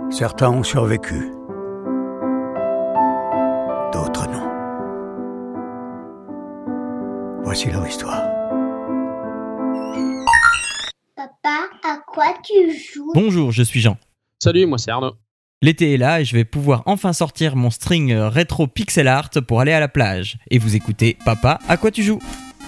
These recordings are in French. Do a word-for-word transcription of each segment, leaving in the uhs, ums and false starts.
Certains ont survécu. D'autres non. Voici leur histoire. Papa, à quoi tu joues? Bonjour, je suis Jean. Salut, moi c'est Arnaud. L'été est là et je vais pouvoir enfin sortir mon string rétro pixel art pour aller à la plage. Et vous écoutez Papa, à quoi tu joues?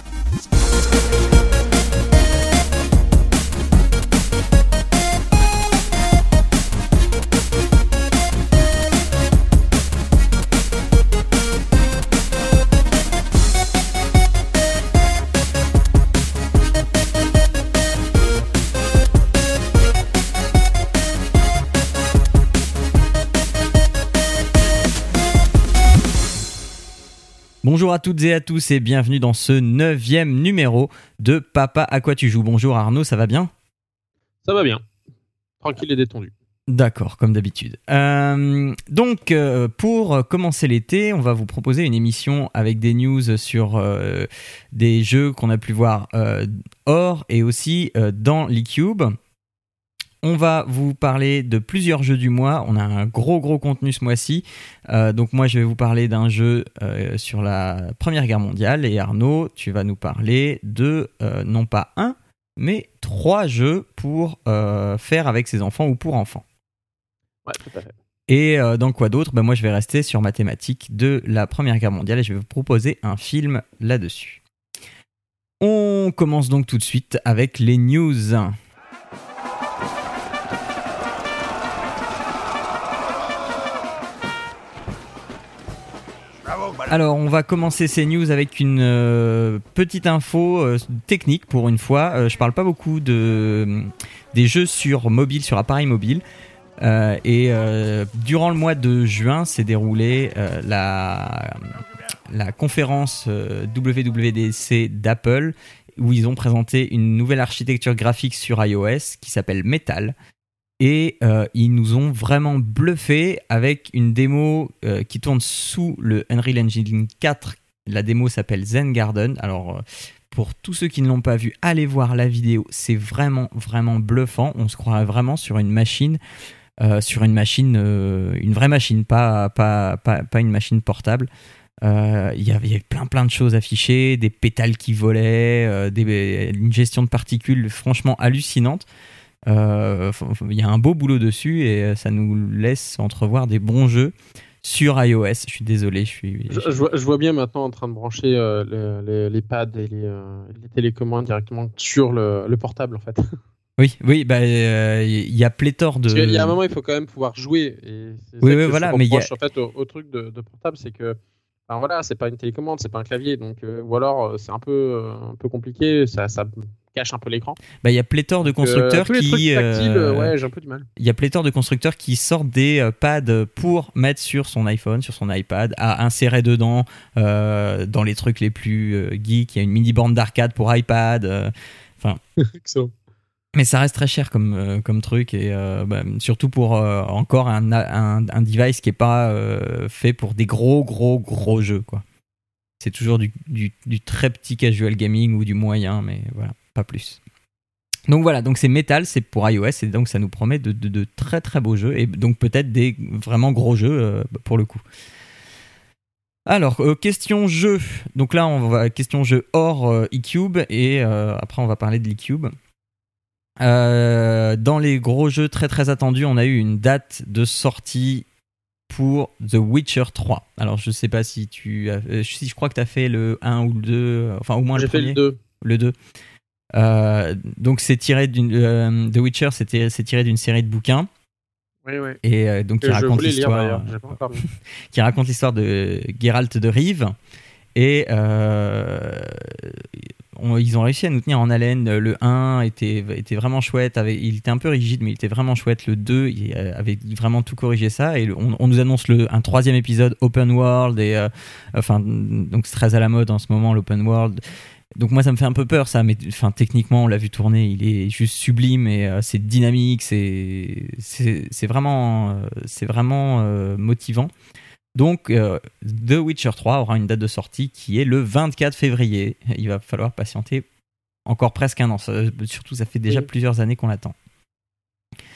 Bonjour à toutes et à tous et bienvenue dans ce neuvième numéro de Papa, à quoi tu joues? Bonjour Arnaud, ça va bien? Ça va bien. Tranquille et détendu. D'accord, comme d'habitude. Euh, donc, euh, pour commencer l'été, on va vous proposer une émission avec des news sur euh, des jeux qu'on a pu voir euh, hors et aussi euh, dans l'eCube. On va vous parler de plusieurs jeux du mois. On a un gros gros contenu ce mois-ci. Euh, donc moi, je vais vous parler d'un jeu euh, sur la Première Guerre mondiale. Et Arnaud, tu vas nous parler de, euh, non pas un, mais trois jeux pour euh, faire avec ses enfants ou pour enfants. Ouais, tout à fait. Et euh, dans quoi d'autre? Ben moi, je vais rester sur ma thématique de la Première Guerre mondiale et je vais vous proposer un film là-dessus. On commence donc tout de suite avec les news. Alors, on va commencer ces news avec une euh, petite info euh, technique pour une fois. Euh, je parle pas beaucoup de, euh, des jeux sur mobile, sur appareil mobile. Euh, et euh, durant le mois de juin s'est déroulée euh, la, la conférence euh, W W D C d'Apple où ils ont présenté une nouvelle architecture graphique sur iOS qui s'appelle Metal. Et euh, ils nous ont vraiment bluffé avec une démo euh, qui tourne sous le Unreal Engine quatre. La démo s'appelle Zen Garden. Alors, euh, pour tous ceux qui ne l'ont pas vu, allez voir la vidéo. C'est vraiment, vraiment bluffant. On se croirait vraiment sur une machine, euh, sur une machine, euh, une vraie machine, pas, pas, pas, pas une machine portable. Euh, il y avait, il y avait plein, plein de choses affichées, des pétales qui volaient, euh, des, une gestion de particules franchement hallucinante. Il euh, y a un beau boulot dessus et ça nous laisse entrevoir des bons jeux sur iOS. Je suis désolé, je suis. Je, je, vois, je vois bien maintenant en train de brancher euh, les, les, les pads et les, euh, les télécommandes directement sur le, le portable en fait. Oui, oui, bah il euh, y a pléthore de. Parce qu'il y a un moment, il faut quand même pouvoir jouer. Et c'est oui, ça oui, que voilà, je mais il y a. En fait, au, au truc de, de portable, c'est que. Ben voilà, c'est pas une télécommande, c'est pas un clavier, donc euh, ou alors c'est un peu euh, un peu compliqué, ça ça cache un peu l'écran. Bah il y a pléthore de constructeurs euh, qui tactiles, euh, ouais, j'ai un peu du mal. Il y a pléthore de constructeurs qui sortent des euh, pads pour mettre sur son iPhone, sur son iPad, à insérer dedans euh, dans les trucs les plus euh, geeks. Il y a une mini borne d'arcade pour iPad. Enfin. Euh, Excellent. Mais ça reste très cher comme, euh, comme truc et euh, bah, surtout pour euh, encore un, un, un device qui n'est pas euh, fait pour des gros gros gros jeux quoi. C'est toujours du, du, du très petit casual gaming ou du moyen, mais voilà, pas plus. Donc voilà, donc c'est Metal, c'est pour iOS et donc ça nous promet de, de, de très très beaux jeux et donc peut-être des vraiment gros jeux euh, pour le coup. Alors, euh, question jeu. Donc là, on va question jeu hors euh, eCube et euh, après on va parler de l'eCube. Euh, dans les gros jeux très très attendus, on a eu une date de sortie pour The Witcher trois. Alors je sais pas si tu as, si je crois que tu as fait le un ou le deux, enfin au moins J'ai le premier. J'ai fait le deux. Le deux. Euh, donc c'est tiré d'une euh, The Witcher, c'était c'est tiré d'une série de bouquins. Oui oui. Et euh, donc qui raconte l'histoire lire, euh, qui raconte l'histoire de Geralt de Rive et euh, On, ils ont réussi à nous tenir en haleine. Le un était, était vraiment chouette, avait, il était un peu rigide mais il était vraiment chouette. Le deux il avait vraiment tout corrigé ça et le, on, on nous annonce le, un troisième épisode open world et euh, enfin donc c'est très à la mode en ce moment l'open world. Donc moi ça me fait un peu peur ça, mais enfin techniquement on l'a vu tourner, il est juste sublime et euh, c'est dynamique, c'est c'est, c'est vraiment euh, c'est vraiment euh, motivant. Donc, euh, The Witcher trois aura une date de sortie qui est le vingt-quatre février. Il va falloir patienter encore presque un an. Ça, surtout, ça fait déjà oui. plusieurs années qu'on l'attend.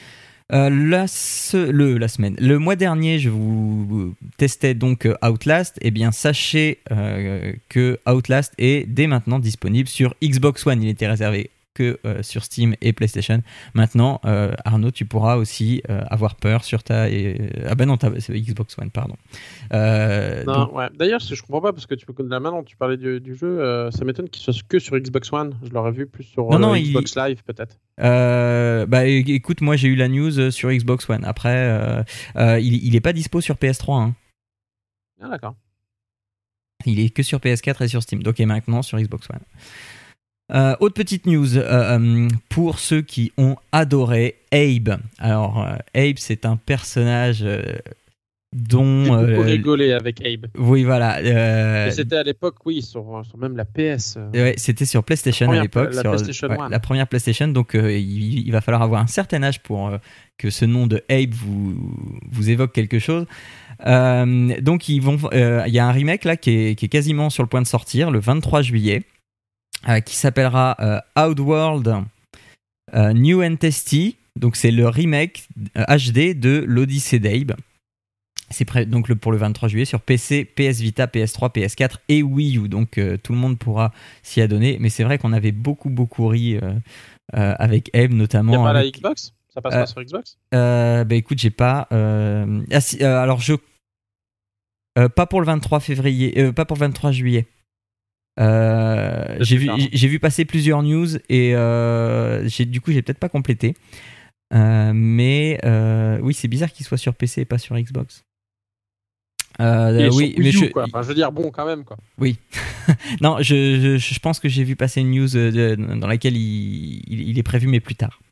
Euh, la, ce- le, la semaine, le mois dernier, je vous, vous testais donc euh, Outlast. Eh bien, sachez euh, que Outlast est dès maintenant disponible sur Xbox One. Il était réservé que euh, sur Steam et PlayStation. Maintenant, euh, Arnaud, tu pourras aussi euh, avoir peur sur ta... Et, ah ben non, ta, c'est Xbox One, pardon. Euh, Non, donc, ouais. D'ailleurs, je comprends pas parce que tu peux là maintenant, tu parlais du, du jeu, euh, ça m'étonne qu'il soit que sur Xbox One. Je l'aurais vu plus sur Non, euh, non, Xbox Live peut-être. euh, bah é- écoute, moi j'ai eu la news euh, sur Xbox One. Après, euh, euh, il, il est pas dispo sur P S trois. Hein. Ah d'accord. Il est que sur P S quatre et sur Steam. Donc, il est maintenant sur Xbox One. Euh, autre petite news euh, euh, pour ceux qui ont adoré Abe. Alors, euh, Abe, c'est un personnage euh, dont. J'ai beaucoup euh, rigolé avec Abe. oui, voilà. euh, Et c'était à l'époque, oui, sur, sur même la P S. euh. ouais, c'était sur PlayStation première- à l'époque. la sur, PlayStation ouais, One. la première PlayStation. Donc, euh, il, il va falloir avoir un certain âge pour euh, que ce nom de Abe vous, vous évoque quelque chose. Euh, donc, ils vont. euh, Il y a un remake là qui est, qui est quasiment sur le point de sortir le vingt-trois juillet. Euh, qui s'appellera euh, Outworld euh, New and Tasty. Donc c'est le remake euh, H D de l'Odyssée d'Abe. C'est prêt donc le, pour le vingt-trois juillet sur P C, P S Vita, P S trois, P S quatre et Wii U. Donc euh, tout le monde pourra s'y adonner. Mais c'est vrai qu'on avait beaucoup beaucoup ri euh, euh, avec Abe notamment. Il n'y a pas la avec- Xbox? Ça passe Euh, pas sur Xbox? Euh, bah écoute, j'ai pas. euh, ah, si, euh, alors je. euh, pas pour le vingt-trois février, euh, pas pour le vingt-trois juillet. Euh, C'est j'ai plus vu, tard. j'ai- j'ai vu passer plusieurs news et euh, j'ai, du coup j'ai peut-être pas complété. Euh, mais euh, oui, c'est bizarre qu'il soit sur P C et pas sur Xbox. Euh, Il est oui, sur mais Wii U, je, quoi. Enfin, je veux dire, bon, quand même, quoi. oui. non, je, je, je pense que j'ai vu passer une news euh, de- dans laquelle il, il, il est prévu, mais plus tard.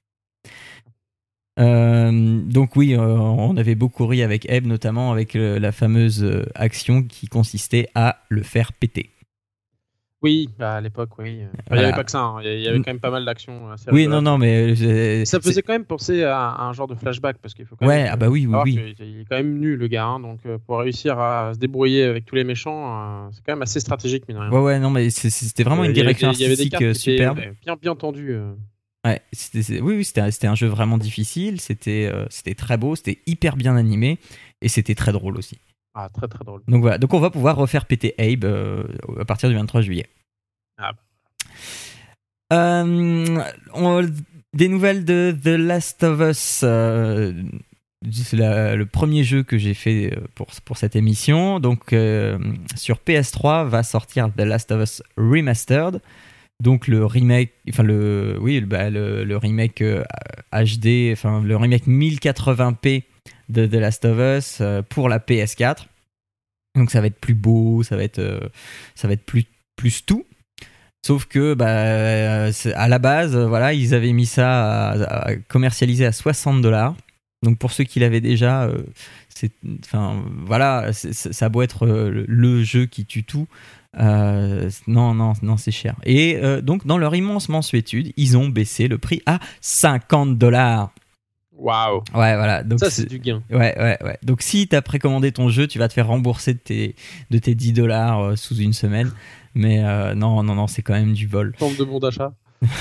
Euh, donc oui, euh, on avait beaucoup ri avec Abe, notamment avec euh, la fameuse euh, action qui consistait à le faire péter. Oui, bah, à l'époque, oui. Enfin, il Voilà. n'y avait pas que ça. hein. Il y avait quand même pas mal d'actions. assez Oui, rigolotes. non, non, mais euh, Ça c'est- faisait quand même penser à, à un genre de flashback parce qu'il faut quand Ouais, même ah bah oui, oui, savoir oui. qu'il- il est quand même nu le gars, hein, donc euh, pour réussir à se débrouiller avec tous les méchants, euh, c'est quand même assez stratégique mine de rien. Ouais, ouais, non, mais c'est- c'était vraiment Euh, une il y avait direction des- il y avait des artistique cartes euh, qui étaient, superbe. ouais, bien bien tendues. euh. Ouais, c'était, c'est- oui, oui, c'était, c'était un jeu vraiment difficile, c'était, euh, c'était très beau, c'était hyper bien animé et c'était très drôle aussi. Ah, très très drôle. Donc voilà, donc on va pouvoir refaire péter Abe euh, à partir du vingt-trois juillet. Ah, Euh, on- des nouvelles de The Last of Us. euh, c'est la- le premier jeu que j'ai fait euh, pour, pour cette émission. Donc euh, sur P S trois va sortir The Last of Us Remastered. Donc le remake, enfin le, oui, bah, le, le remake euh, H D, enfin le remake mille quatre-vingts p de The Last of Us euh, pour la P S quatre. Donc ça va être plus beau, ça va être, euh, ça va être plus, plus tout. Sauf que bah, euh, c'est- à la base, euh, voilà, ils avaient mis ça à, à commercialiser à soixante dollars. Donc pour ceux qui l'avaient déjà, euh, c'est, enfin voilà, c'est- c'est- ça a beau être euh, le, le jeu qui tue tout. Euh, non, non, non, c'est cher. Et euh, donc, dans leur immense mansuétude, ils ont baissé le prix à cinquante dollars. waouh, Ouais, voilà. Donc, ça c'est du gain. ouais, ouais, ouais. Donc, si tu as précommandé ton jeu, tu vas te faire rembourser de tes, de tes dix dollars euh, sous une semaine. Mais euh, non, non, non, c'est quand même du vol. Forme de bon d'achat.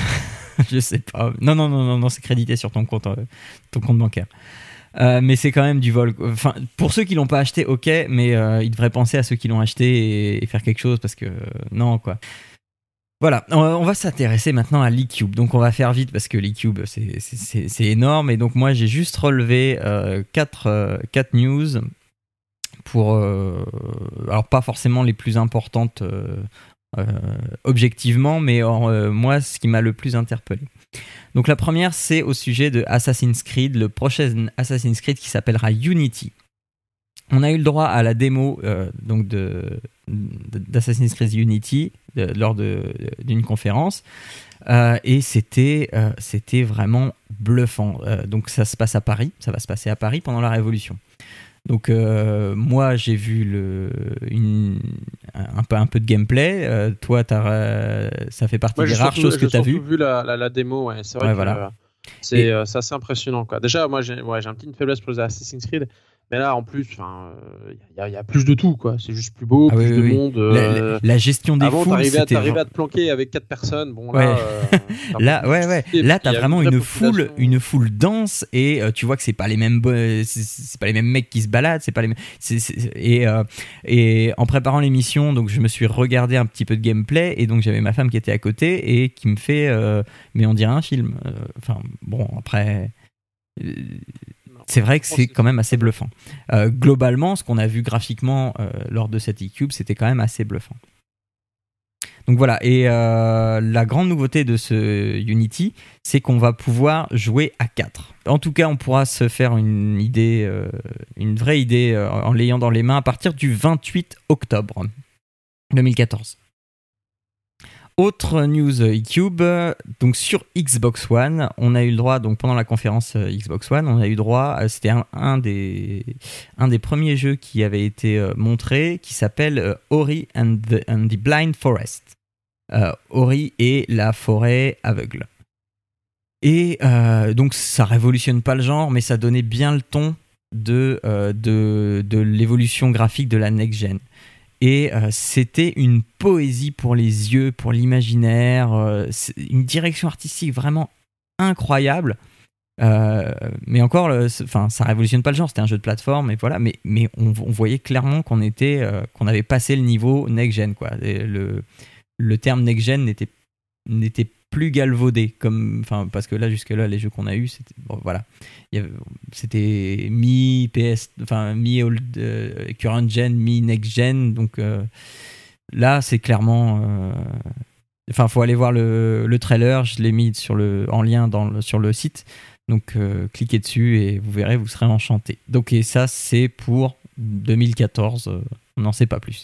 Je sais pas. Non, non, non, non, non, c'est crédité sur ton compte, euh, ton compte bancaire. Euh, mais c'est quand même du vol. Enfin, pour ceux qui l'ont pas acheté, ok, mais euh, ils devraient penser à ceux qui l'ont acheté et, et faire quelque chose parce que euh, non, quoi. Voilà, on va, on va s'intéresser maintenant à l'eCube. Donc on va faire vite parce que l'eCube c'est, c'est, c'est, c'est énorme. Et donc moi j'ai juste relevé euh, quatre, euh, quatre news pour. Euh, alors pas forcément les plus importantes euh, euh, objectivement, mais euh, moi ce qui m'a le plus interpellé. Donc la première, c'est au sujet de Assassin's Creed, le prochain Assassin's Creed qui s'appellera Unity. On a eu le droit à la démo euh, donc de, de- d'Assassin's Creed Unity de, lors de, d'une conférence euh, et c'était, euh, c'était vraiment bluffant. Euh, donc ça se passe à Paris, ça va se passer à Paris pendant la Révolution. Donc euh, moi j'ai vu le, une, un, peu, un peu de gameplay. Euh, toi t'as, euh, ça fait partie Moi, des j'ai rares surtout- choses que j'ai tu as surtout vues. vu la, la, la démo, ouais. C'est vrai Ouais, que voilà. euh, c'est, Et- euh, c'est assez impressionnant, quoi. Déjà, moi j'ai, ouais, j'ai un petit une faiblesse pour les Assassin's Creed, Mais là, en plus, enfin, il y, y a plus de tout, quoi. C'est juste plus beau, Ah plus oui, de oui, oui. monde. La, euh, la- la gestion des Avant, foules, t'arrivais à, c'était t'arrivais vra- à te planquer avec quatre personnes. Bon, Ouais. là, euh, t'as Là, beaucoup ouais, de ouais. difficultés, Là, parce t'as qu'il y a vraiment vraie une foule, population. une foule dense et euh, tu vois que c'est pas les mêmes, bo- c'est, c'est pas les mêmes mecs qui se baladent, c'est pas les mêmes. c'est- c'est- et euh, et en préparant l'émission, donc je me suis regardé un petit peu de gameplay et donc j'avais ma femme qui était à côté et qui me fait, euh, mais on dirait un film. Euh, Enfin, bon, après. euh, C'est vrai que c'est quand même assez bluffant. Euh, globalement, ce qu'on a vu graphiquement euh, lors de cette e-cube, c'était quand même assez bluffant. Donc voilà, et euh, la grande nouveauté de ce Unity, c'est qu'on va pouvoir jouer à quatre. En tout cas, on pourra se faire une idée, euh, une vraie idée euh, en l'ayant dans les mains à partir du vingt-huit octobre deux mille quatorze. Autre news e-cube, donc sur Xbox One, on a eu le droit, donc pendant la conférence euh, Xbox One, on a eu le droit, euh, c'était un, un, des, un des premiers jeux qui avait été euh, montré, qui s'appelle euh, Ori and the, and the Blind Forest. Euh, Ori et la forêt aveugle. Et euh, donc ça révolutionne pas le genre, mais ça donnait bien le ton de, euh, de, de l'évolution graphique de la next-gen. Et euh, c'était une poésie pour les yeux, pour l'imaginaire, euh, une direction artistique vraiment incroyable. Euh, mais encore, le, enfin, ça révolutionne pas le genre, c'était un jeu de plateforme, et voilà. Mais, mais on, on voyait clairement qu'on était, euh, qu'on avait passé le niveau next-gen, quoi. Et le, le terme next-gen n'était, n'était plus galvaudé, comme, enfin, parce que là, jusque-là, les jeux qu'on a eus, c'était, bon, voilà. Il y avait, c'était mi-P S, enfin, mi-old, euh, current gen, mi-next gen, donc euh, là, c'est clairement... Euh, enfin, il faut aller voir le, le trailer, je l'ai mis sur le, en lien dans le, sur le site, donc euh, cliquez dessus et vous verrez, vous serez enchantés. Donc, et ça, c'est pour deux mille quatorze, euh, on n'en sait pas plus.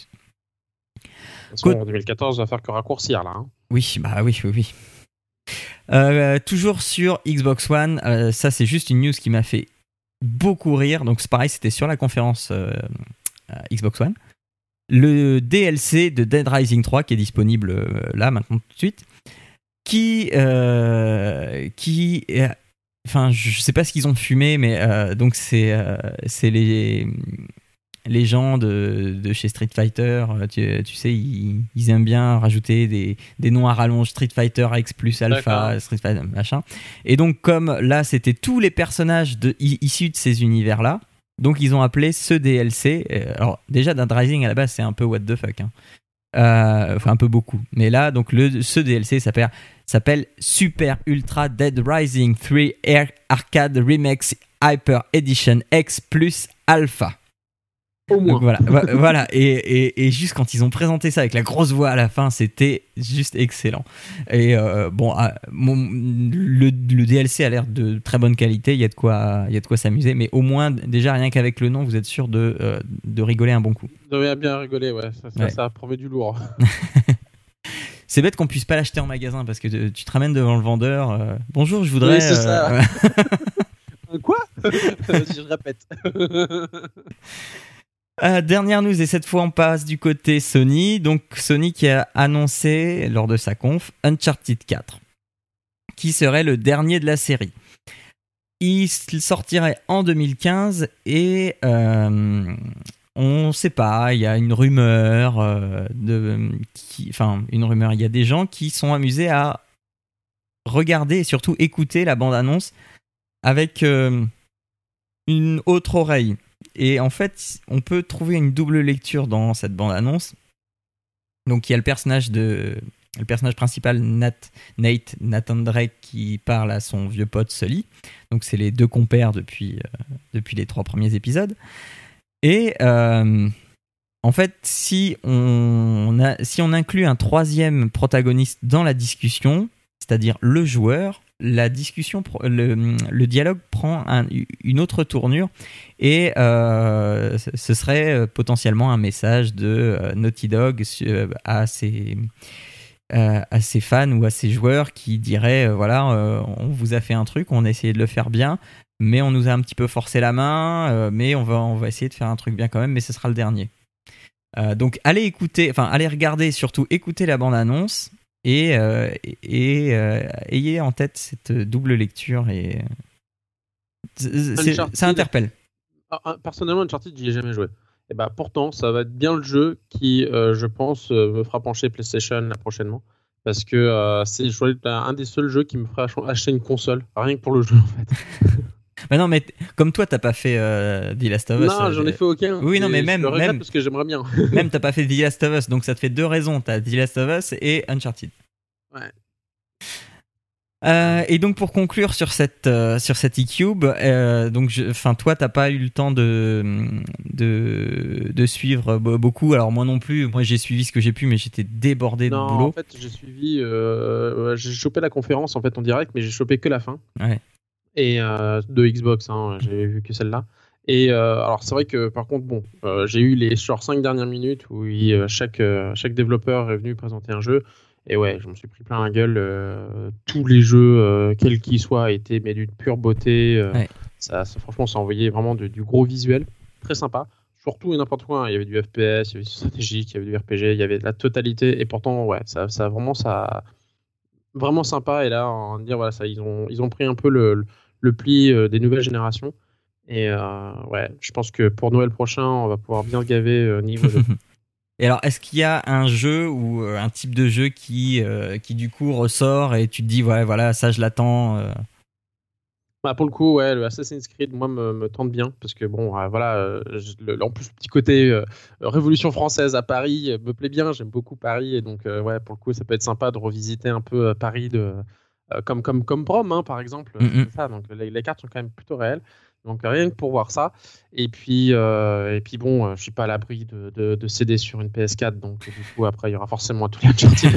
De toute façon, en deux mille quatorze, on va faire que raccourcir, là. Hein. Oui, bah oui, oui, oui. Euh, toujours sur Xbox One, euh, ça c'est juste une news qui m'a fait beaucoup rire. Donc c'est pareil, c'était sur la conférence euh, Xbox One. Le D L C de Dead Rising trois qui est disponible euh, là maintenant tout de suite, qui, euh, qui, euh, enfin je sais pas ce qu'ils ont fumé, mais euh, donc c'est, euh, c'est les les gens de, de chez Street Fighter, tu, tu sais, ils, ils aiment bien rajouter des, des noms à rallonge, Street Fighter X plus Alpha, D'accord. Street Fighter machin. Et donc, comme là, c'était tous les personnages de, issus de ces univers-là, donc ils ont appelé ce D L C. Alors, déjà, Dead Rising à la base, c'est un peu what the fuck. Hein. Euh, enfin, un peu beaucoup. Mais là, donc, le, ce D L C s'appelle, s'appelle Super Ultra Dead Rising trois Air Arcade Remix Hyper Edition X plus Alpha. Au moins. Donc voilà, voilà. Et, et, et juste quand ils ont présenté ça avec la grosse voix à la fin, c'était juste excellent. Et euh, bon, ah, mon, le, le D L C a l'air de très bonne qualité, il y a de quoi, il y a de quoi s'amuser, mais au moins, déjà rien qu'avec le nom, vous êtes sûr de, euh, de rigoler un bon coup. Vous devez bien rigoler, ouais. Ça, ça, ouais. ça promet du lourd. C'est bête qu'on puisse pas l'acheter en magasin parce que tu te ramènes devant le vendeur. Euh, Bonjour, je voudrais. Oui, c'est ça. Euh... Quoi? Je répète. Euh, dernière news, et cette fois on passe du côté Sony. Donc Sony qui a annoncé lors de sa conf Uncharted quatre, qui serait le dernier de la série. Il sortirait en deux mille quinze et euh, on ne sait pas, il y a une rumeur, euh, de, qui, enfin une rumeur, il y a des gens qui sont amusés à regarder et surtout écouter la bande-annonce avec euh, une autre oreille. Et en fait, on peut trouver une double lecture dans cette bande-annonce. Donc, il y a le personnage de, le personnage principal, Nat, Nate, Nathan Drake, qui parle à son vieux pote Sully. Donc, c'est les deux compères depuis, euh, depuis les trois premiers épisodes. Et euh, en fait, si on, a, si on inclut un troisième protagoniste dans la discussion, c'est-à-dire le joueur, la discussion, le, le dialogue prend un, une autre tournure et euh, ce serait potentiellement un message de euh, Naughty Dog à ses, euh, à ses fans ou à ses joueurs qui diraient euh, voilà, euh, on vous a fait un truc, on a essayé de le faire bien, mais on nous a un petit peu forcé la main, euh, mais on va, on va essayer de faire un truc bien quand même, mais ce sera le dernier. Euh, donc allez écouter, enfin allez regarder, surtout écouter la bande-annonce. Et, euh, et euh, ayez en tête cette double lecture et c'est, ça interpelle. Ah, ah, personnellement, Uncharted, j'y ai jamais joué. Et bah pourtant, ça va être bien le jeu qui, euh, je pense, euh, me fera pencher PlayStation là, prochainement. Parce que euh, c'est je dois être un des seuls jeux qui me fera ach- acheter une console, rien que pour le jeu en fait. Bah non, mais t- comme toi, t'as pas fait euh, The Last of Us. Non, euh, j'en ai fait aucun. Oui, non, et mais je même, le regrette même, parce que j'aimerais bien. même t'as pas fait The Last of Us, donc ça te fait deux raisons. T'as The Last of Us et Uncharted. Ouais. Euh, et donc pour conclure sur cette euh, sur cette e-cube, euh, donc enfin toi t'as pas eu le temps de de de suivre be- beaucoup. Alors moi non plus. Moi j'ai suivi ce que j'ai pu, mais j'étais débordé de Non, boulot. en fait, j'ai suivi, euh, ouais, j'ai chopé la conférence en fait en direct, mais j'ai chopé que la fin. Ouais. Et euh, de Xbox, hein, j'ai vu que celle-là. Et euh, alors c'est vrai que par contre, bon, euh, j'ai eu les genre cinq dernières minutes où il, euh, chaque euh, chaque développeur est venu présenter un jeu. Et ouais, je me suis pris plein la gueule. euh, tous les jeux, euh, quels qu'ils soient, étaient mais d'une pure beauté. euh, Ouais. ça, ça- franchement, ça envoyait vraiment de- du gros visuel, très sympa. Surtout et n'importe quoi, hein. Il y avait du F P S, il y avait du stratégique, il y avait du R P G, il y avait de la totalité. Et pourtant, ouais, ça, ça vraiment ça vraiment sympa. Et là, on va dire voilà, ça, ils ont ils ont pris un peu le, le, le pli euh, des nouvelles générations. Et euh, ouais, je pense que pour Noël prochain, on va pouvoir bien se gaver euh, niveau jeu. Et alors, est-ce qu'il y a un jeu ou euh, un type de jeu qui, euh, qui du coup ressort et tu te dis, ouais, voilà, ça je l'attends euh. Bah, pour le coup, ouais, le Assassin's Creed, moi, me, me tente bien parce que bon, euh, voilà, euh, je- le- en plus le petit côté euh, Révolution française à Paris euh, me plaît bien. J'aime beaucoup Paris et donc euh, ouais, pour le coup, ça peut être sympa de revisiter un peu euh, Paris de euh, comme comme comme Rome, hein, par exemple. euh, Mm-mm. c'est ça. Donc les, les cartes sont quand même plutôt réelles. Donc rien que pour voir ça. Et puis euh, et puis bon, euh, je suis pas à l'abri de, de, de céder sur une P S quatre. Donc du coup, après, il y aura forcément tous les Uncharted.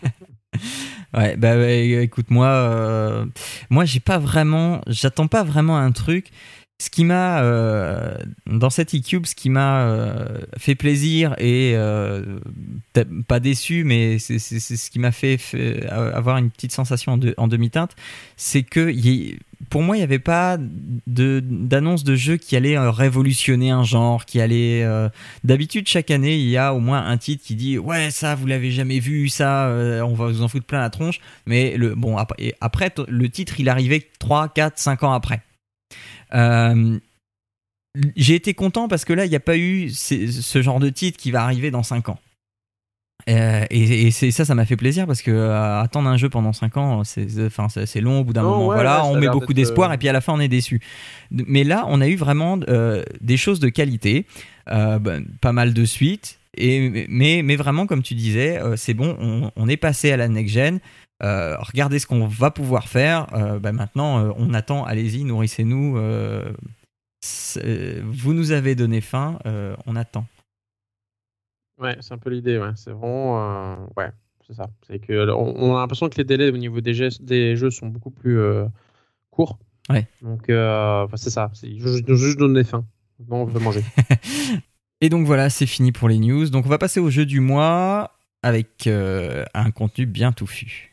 Ouais, bah ouais, écoute, moi, euh, moi, j'ai pas vraiment, j'attends pas vraiment un truc. Ce qui m'a, euh, dans cette e-cube, ce qui m'a euh, fait plaisir et euh, peut-être pas déçu, mais c'est, c'est, c'est ce qui m'a fait, fait avoir une petite sensation en, de- en demi-teinte, c'est que y- pour moi, il n'y avait pas de, d'annonce de jeu qui allait euh, révolutionner un genre, qui allait... euh, D'habitude, chaque année, il y a au moins un titre qui dit « Ouais, ça, vous l'avez jamais vu, ça, euh, on va vous en foutre plein la tronche. » Mais le, bon, ap- et après, t- le titre, il arrivait trois, quatre, cinq ans après. Euh, j'ai été content parce que là, il n'y a pas eu ces- ce genre de titre qui va arriver dans cinq ans. Euh, et et c'est, ça, ça m'a fait plaisir parce que euh, attendre un jeu pendant cinq ans, c'est, c'est- enfin, c'est, c'est long au bout d'un Non, moment. ouais, Voilà, ouais, ça on a met l'air beaucoup d'être, d'espoir euh, et puis à la fin, on est déçu. Mais là, on a eu vraiment euh, des choses de qualité, euh, ben, pas mal de suites. Et, mais, mais vraiment, comme tu disais, euh, c'est bon, on, on est passé à la next-gen. Euh, regardez ce qu'on va pouvoir faire. Euh, ben maintenant, euh, on attend. Allez-y, nourrissez-nous. Euh, c'est- vous nous avez donné faim. Euh, on attend. Ouais, c'est un peu l'idée, ouais. C'est vraiment. euh, Ouais, c'est ça. C'est que, alors, on, on a l'impression que les délais au niveau des, gestes, des jeux sont beaucoup plus euh, courts. Ouais. Donc, euh, enfin, c'est ça. C'est, ils ont ils ont juste donné faim. Maintenant, on veut manger. Et donc voilà, c'est fini pour les news. Donc on va passer au jeu du mois avec euh, un contenu bien touffu.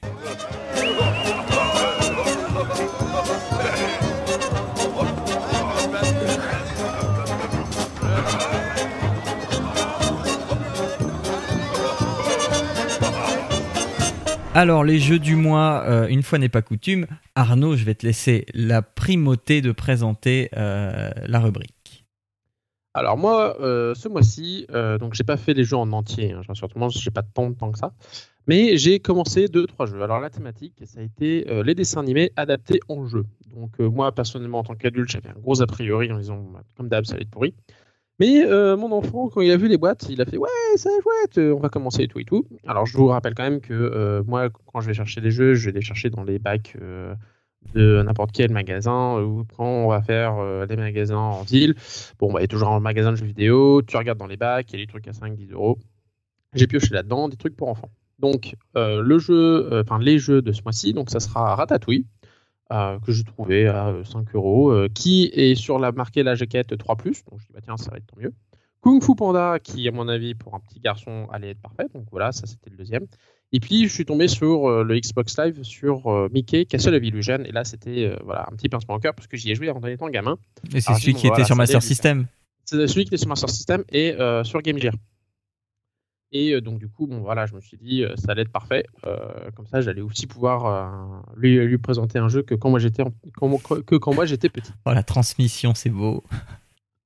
Alors les jeux du mois, euh, une fois n'est pas coutume, Arnaud, je vais te laisser la primauté de présenter euh, la rubrique. Alors, moi, euh, ce mois-ci, euh, donc, j'ai pas fait les jeux en entier. Hein, je rassure tout le monde, j'ai pas tant de temps que ça. Mais j'ai commencé deux, trois jeux. Alors, la thématique, ça a été euh, les dessins animés adaptés en jeu. Donc, euh, moi, personnellement, en tant qu'adulte, j'avais un gros a priori en disant, bah, comme d'hab, ça allait être pourri. Mais euh, mon enfant, quand il a vu les boîtes, il a fait ouais, c'est chouette, euh, on va commencer et tout et tout. Alors je vous rappelle quand même que euh, moi, quand je vais chercher des jeux, je vais les chercher dans les bacs euh, de n'importe quel magasin. Ou quand on va faire euh, des magasins en ville, bon, bah, il y a toujours un magasin de jeux vidéo. Tu regardes dans les bacs, il y a des trucs à cinq dix euros. J'ai pioché là-dedans des trucs pour enfants. Donc euh, le jeu, euh, enfin les jeux de ce mois-ci, donc ça sera Ratatouille. Euh, que j'ai trouvé à euh, cinq euros, euh, qui est sur la marquée la jaquette trois plus, donc je dis bah tiens ça va être tant mieux. Kung Fu Panda, qui à mon avis pour un petit garçon allait être parfait, donc voilà, ça c'était le deuxième. Et puis je suis tombé sur euh, le Xbox Live sur euh, Mickey Castle of Illusion, et là c'était euh, voilà, un petit pincement au cœur parce que j'y ai joué en dernier temps gamin. Et c'est Alors, celui bon, qui voilà, était sur ça Master allait, lui. System. C'est celui qui était sur Master System et euh, sur Game Gear. Et euh, donc du coup, bon voilà, je me suis dit euh, ça allait être parfait. Euh, comme ça, j'allais aussi pouvoir euh, lui, lui présenter un jeu que quand moi j'étais en- quand moi- que quand moi j'étais petit. Oh, la transmission, c'est beau.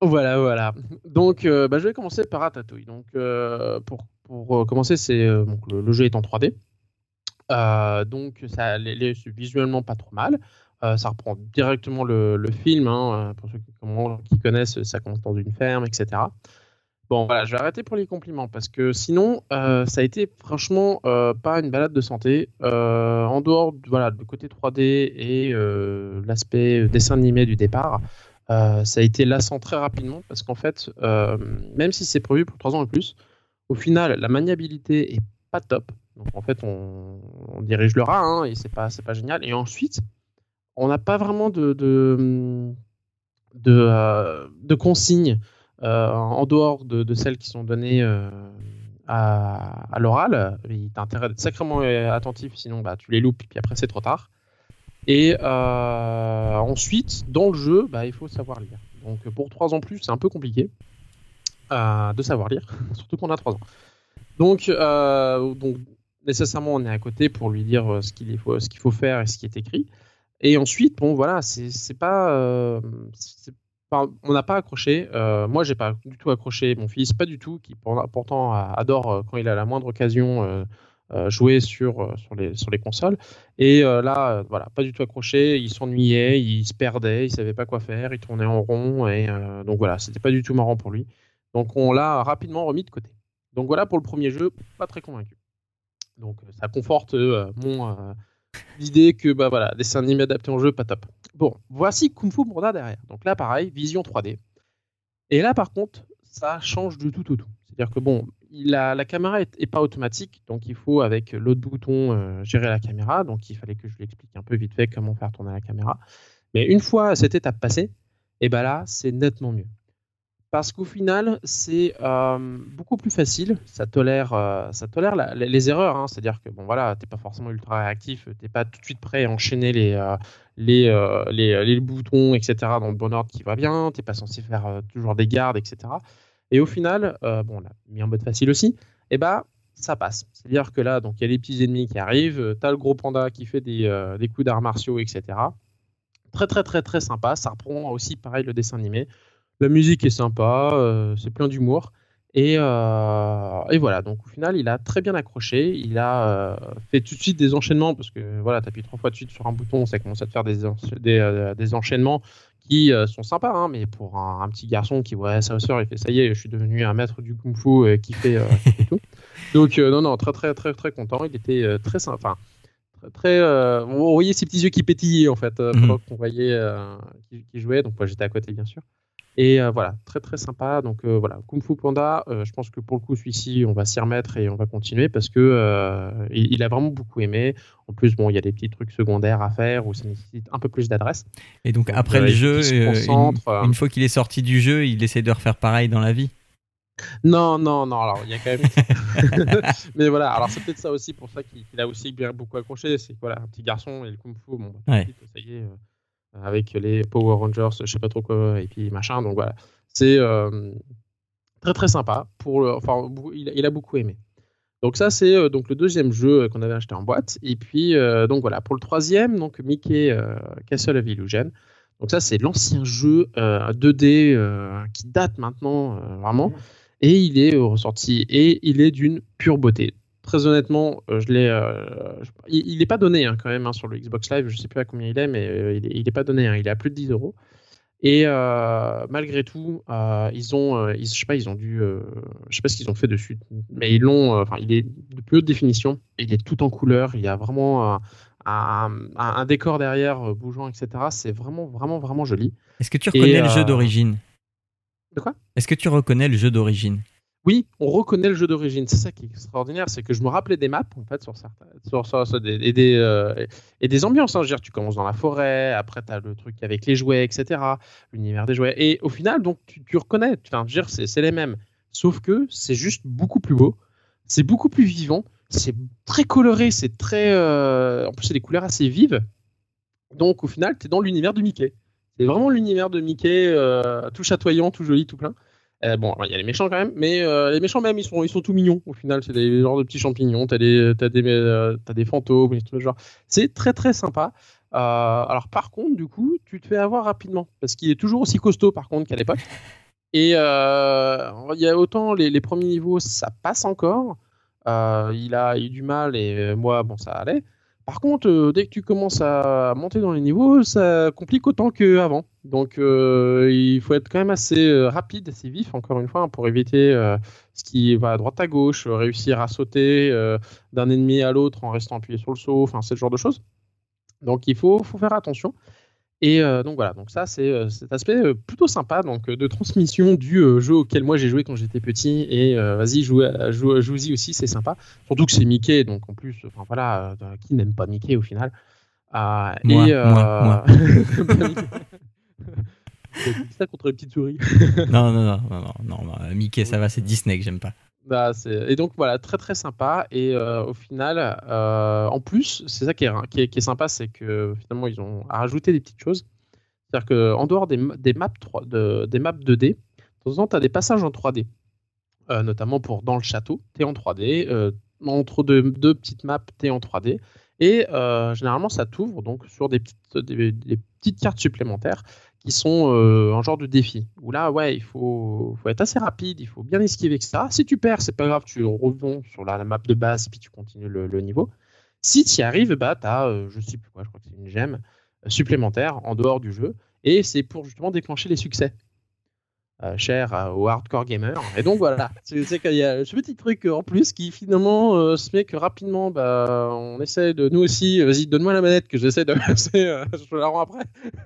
Voilà, voilà. Donc, euh, bah, je vais commencer par Ratatouille. Donc, euh, pour, pour euh, commencer, c'est euh, donc, le, le jeu est en trois D. Euh, donc, ça, les, les- c'est visuellement pas trop mal. Euh, ça reprend directement le, le film. Hein, euh, pour ceux qui, comment- qui connaissent, ça commence dans une ferme, et cetera. Bon, voilà, je vais arrêter pour les compliments parce que sinon, euh, ça a été franchement euh, pas une balade de santé. Euh, en dehors de, voilà, du côté trois D et euh, l'aspect dessin animé du départ, euh, ça a été lassant très rapidement parce qu'en fait, euh, même si c'est prévu pour trois ans et plus, au final, la maniabilité est pas top. Donc en fait, on, on dirige le rat hein, et c'est pas, c'est pas génial. Et ensuite, on n'a pas vraiment de, de, de, euh, de consignes euh, en dehors de, de celles qui sont données euh, à, à l'oral. Il t'a intérêt d'être sacrément euh, attentif, sinon bah, tu les loupes, puis après c'est trop tard. Et euh, ensuite, dans le jeu, bah, il faut savoir lire. Donc pour trois ans plus, c'est un peu compliqué euh, de savoir lire, surtout qu'on a trois ans. Donc, euh, donc nécessairement, on est à côté pour lui dire ce qu'il faut, ce qu'il faut faire et ce qui est écrit. Et ensuite, bon, voilà, c'est, c'est pas, euh, c'est pas- on n'a pas accroché. Euh, moi, j'ai pas du tout accroché. Mon fils, pas du tout, qui pour- pourtant a- adore euh, quand il a la moindre occasion euh, euh, jouer sur euh, sur les sur les consoles. Et euh, là, euh, voilà, pas du tout accroché. Il s'ennuyait, il se perdait, il savait pas quoi faire, il tournait en rond. Et euh, donc voilà, c'était pas du tout marrant pour lui. Donc on l'a rapidement remis de côté. Donc voilà pour le premier jeu, pas très convaincu. Donc ça conforte euh, mon euh, l'idée que bah voilà, dessin animé adapté en jeu, pas top. Bon, voici Kung Fu Panda derrière. Donc là, pareil, vision trois D. Et là, par contre, ça change du tout au tout. C'est-à-dire que bon, il a, la caméra est, est pas automatique, donc il faut avec l'autre bouton euh, gérer la caméra. Donc il fallait que je lui explique un peu vite fait comment faire tourner la caméra. Mais une fois cette étape passée, et ben là, c'est nettement mieux. Parce qu'au final, c'est euh, beaucoup plus facile. Ça tolère, euh, ça tolère la- les, les erreurs. Hein. C'est-à-dire que bon, voilà, t'es pas forcément ultra réactif, t'es pas tout de suite prêt à enchaîner les, euh, les, euh, les, les boutons, et cetera dans le bon ordre qui va bien. T'es pas censé faire euh, toujours des gardes, et cetera. Et au final, euh, bon, on l'a mis en mode facile aussi. Et bah, ça passe. C'est-à-dire que là, donc il y a les petits ennemis qui arrivent. euh, T'as le gros panda qui fait des, euh, des coups d'arts martiaux, et cetera. Très très très très sympa. Ça reprend aussi pareil le dessin animé. La musique est sympa, euh, c'est plein d'humour. Et, euh, et voilà, donc au final, il a très bien accroché. Il a euh, fait tout de suite des enchaînements, parce que voilà, tu appuies trois fois de suite sur un bouton, ça commence à te faire des, encha- des, euh, des enchaînements qui euh, sont sympas, hein, mais pour un, un petit garçon qui voit sa sœur, il fait ça y est, je suis devenu un maître du kung-fu euh, qui, fait, euh, qui fait tout. Donc, euh, non, non, très, très, très, très content. Il était euh, très sympa. Enfin, très, euh, on voyait ses petits yeux qui pétillaient en fait euh, pendant Mhm. qu'on voyait euh, qu'il qu'il jouait. Donc, moi, j'étais à côté, bien sûr. Et euh, voilà, très très sympa. Donc euh, voilà, Kung Fu Panda, euh, je pense que pour le coup, celui-ci, on va s'y remettre et on va continuer parce que euh, il, il a vraiment beaucoup aimé. En plus, bon, il y a des petits trucs secondaires à faire où ça nécessite un peu plus d'adresse. Et donc, Donc, après euh, le il faut jeu, qu'il se euh, une, concentre. euh. une fois qu'il est sorti du jeu, il essaie de refaire pareil dans la vie. Non, non, non. Alors, il y a quand même. Mais voilà, alors c'est peut-être ça aussi pour ça qu'il qu'il a aussi bien beaucoup accroché. C'est que voilà, un petit garçon et le Kung Fu, bon, bah, tout de Ouais. suite, ça y est, euh, avec les Power Rangers, je sais pas trop quoi, et puis machin. Donc voilà, c'est euh, très très sympa. Pour le- enfin, beaucoup- il, a- il a beaucoup aimé. Donc ça c'est euh, donc le deuxième jeu euh, qu'on avait acheté en boîte. Et puis euh, donc voilà pour le troisième donc Mickey euh, Castle of Illusion. Donc ça c'est l'ancien jeu euh, deux D euh, qui date maintenant euh, vraiment et il est euh, ressorti et il est d'une pure beauté. Très honnêtement, euh, je l'ai, euh, je- il, il est pas donné hein, quand même hein, sur le Xbox Live. Je sais plus à combien il est, mais euh, il, est, il est pas donné. Hein, il est à plus de dix euros. Et euh, malgré tout, euh, ils ont, euh, ils, je sais pas, ils ont dû, euh, je sais pas ce qu'ils ont fait dessus, mais ils l'ont, euh, enfin, il est de plus haute définition, il est tout en couleur, il y a vraiment un, un, un- un décor derrière euh, bougeant, et cetera. C'est vraiment, vraiment, vraiment joli. Est-ce que tu Et reconnais le jeu euh, d'origine? de quoi? Est-ce que tu reconnais le jeu d'origine? Oui, on reconnaît le jeu d'origine. C'est ça qui est extraordinaire, c'est que je me rappelais des maps en fait sur certains, sur, sur- sur des, et des euh, et des ambiances. Hein. Je veux dire, tu commences dans la forêt, après tu as le truc avec les jouets, et cetera. L'univers des jouets. Et au final, donc tu, tu reconnais. Enfin, je veux dire, c'est c'est les mêmes, sauf que c'est juste beaucoup plus beau, c'est beaucoup plus vivant, c'est très coloré, c'est très. euh, En plus, c'est des couleurs assez vives. Donc au final, tu es dans l'univers de Mickey. C'est vraiment l'univers de Mickey, euh, tout chatoyant, tout joli, tout plein. Euh, bon, il y a les méchants quand même, mais euh, les méchants même, ils sont, ils sont tout mignons au final. C'est des genres de petits champignons, t'as des, t'as des, euh, t'as des fantômes, et tout ce genre. C'est très très sympa. Euh, alors par contre, du coup, tu te fais avoir rapidement parce qu'il est toujours aussi costaud par contre qu'à l'époque. Et euh, il y a autant les, les premiers niveaux, ça passe encore. Euh, il a eu du mal et euh, moi, bon, ça allait. Par contre, euh, dès que tu commences à monter dans les niveaux, ça complique autant qu'avant. Donc, euh, il faut être quand même assez euh, rapide, assez vif, encore une fois, hein, pour éviter euh, ce qui va à droite à gauche, euh, réussir à sauter euh, d'un ennemi à l'autre en restant appuyé sur le saut, enfin, c'est ce genre de choses. Donc, il faut, faut faire attention. Et euh, donc voilà, donc ça c'est euh, cet aspect euh, plutôt sympa donc euh, de transmission du euh, jeu auquel moi j'ai joué quand j'étais petit et euh, vas-y joue, joue, joue-y aussi, c'est sympa. Surtout que c'est Mickey, donc en plus, enfin voilà, euh, qui n'aime pas Mickey au final. Euh, Moi, et, euh... moi, moi. C'est ça contre les petites souris. non, non, non, non, non, non, Mickey ça va, c'est Disney que j'aime pas. Bah, c'est... Et donc voilà, très très sympa. Et euh, au final, euh, en plus, c'est ça qui est, qui est, qui est sympa, c'est que finalement ils ont rajouté des petites choses. C'est-à-dire qu'en dehors des, des, maps trois, de, des maps deux D, de temps en temps, tu as des passages en trois D. Euh, notamment pour dans le château, tu es en trois D. Euh, entre deux, deux petites maps, tu es en trois D. Et euh, généralement, ça t'ouvre donc sur des petites, des, des petites cartes supplémentaires qui sont euh, un genre de défi. Où là, ouais, il faut, faut être assez rapide, il faut bien esquiver, et cetera. Si tu perds, c'est pas grave, tu reviens sur la, la map de base, puis tu continues le, le niveau. Si tu y arrives, bah, tu as, euh, je sais plus quoi, je crois que c'est une gemme supplémentaire en dehors du jeu. Et c'est pour justement déclencher les succès. Euh, cher euh, aux hardcore gamers. Et donc voilà, c'est, c'est qu'il y a ce petit truc en plus qui finalement euh, se met que rapidement, bah, on essaie de nous aussi, vas-y, donne-moi la manette que j'essaie de passer, euh, je te la rends après.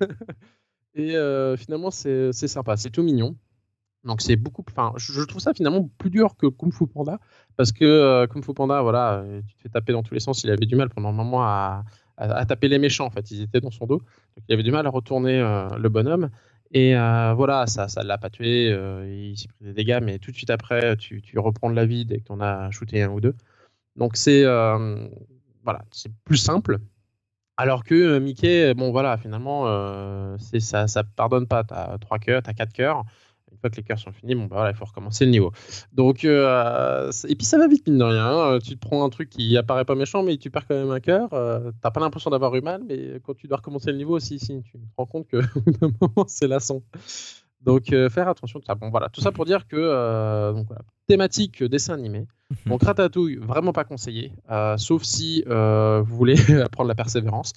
Et euh, finalement, c'est, c'est sympa, c'est tout mignon. Donc c'est beaucoup, enfin, je trouve ça finalement plus dur que Kung Fu Panda parce que euh, Kung Fu Panda, voilà, tu te fais taper dans tous les sens. Il avait du mal pendant un moment à, à, à taper les méchants. En fait, ils étaient dans son dos, donc il avait du mal à retourner euh, le bonhomme. Et euh, voilà, ça, ça l'a pas tué. Euh, il s'est pris des dégâts, mais tout de suite après, tu, tu reprends de la vie dès que t'en as shooté un ou deux. Donc c'est, euh, voilà, c'est plus simple. Alors que euh, Mickey, bon voilà, finalement, euh, c'est ça, ça pardonne pas. T'as trois cœurs, t'as quatre cœurs. Une fois que les cœurs sont finis, bon bah voilà, il faut recommencer le niveau. Donc euh, et puis ça va vite mine de rien. Hein. Tu te prends un truc qui apparaît pas méchant, mais tu perds quand même un cœur. Euh, t'as pas l'impression d'avoir eu mal, mais quand tu dois recommencer le niveau, si si, tu te rends compte que d'un moment c'est lassant. Donc euh, faire attention de ça. Bon voilà, tout ça pour dire que euh, donc, voilà, thématique euh, dessin animé. Donc Ratatouille, vraiment pas conseillé, euh, sauf si euh, vous voulez apprendre la persévérance.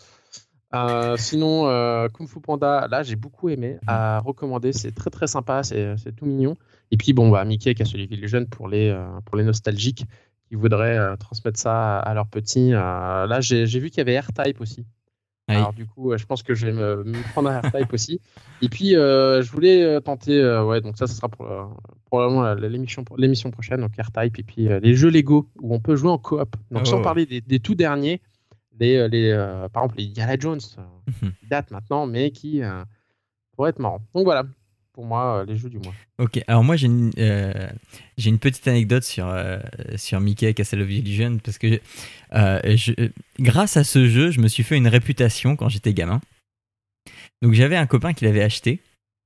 Euh, sinon, euh, Kung Fu Panda, là j'ai beaucoup aimé, à recommander, c'est très très sympa, c'est, c'est tout mignon. Et puis bon, bah, Mickey qui a celui les jeunes pour les, euh, pour les nostalgiques qui voudraient euh, transmettre ça à, à leurs petits. Euh, là j'ai, j'ai vu qu'il y avait R-Type aussi. Oui. Alors du coup, euh, je pense que je vais me, me prendre un R-Type aussi. Et puis euh, je voulais tenter, euh, ouais, donc ça ce sera pour, euh, probablement l'émission, l'émission prochaine, donc R-Type et puis euh, les jeux Lego où on peut jouer en coop. Donc oh. Sans parler des, des tout derniers. Les, les, euh, par exemple, les Indiana Jones, euh, qui datent maintenant, mais qui euh, pourraient être marrants. Donc voilà, pour moi, euh, les jeux du mois. Ok, alors moi, j'ai une, euh, j'ai une petite anecdote sur, euh, sur Mickey Castle of Illusion, parce que euh, je, grâce à ce jeu, je me suis fait une réputation quand j'étais gamin. Donc j'avais un copain qui l'avait acheté,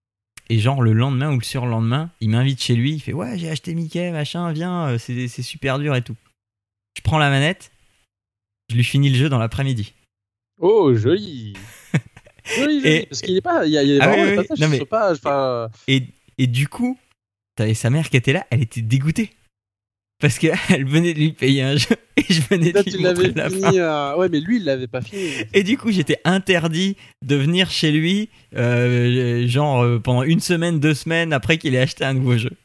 et genre le lendemain ou le surlendemain, il m'invite chez lui, il fait « Ouais, j'ai acheté Mickey, machin, viens, c'est, c'est super dur et tout. » Je prends la manette, je lui finis le jeu dans l'après-midi. Oh, joli. Joli, joli. Et, parce qu'il n'est pas... Il y a, il y a ah vraiment oui, des passages non, mais, qui pas... Enfin... Et, et du coup, t'avais sa mère qui était là, elle était dégoûtée. Parce qu'elle venait de lui payer un jeu et je venais là, de lui tu montrer l'avais la fini, fin. Euh... Ouais, mais lui, il l'avait pas fini. Et du coup, j'étais interdit de venir chez lui, euh, genre euh, pendant une semaine, deux semaines après qu'il ait acheté un nouveau jeu.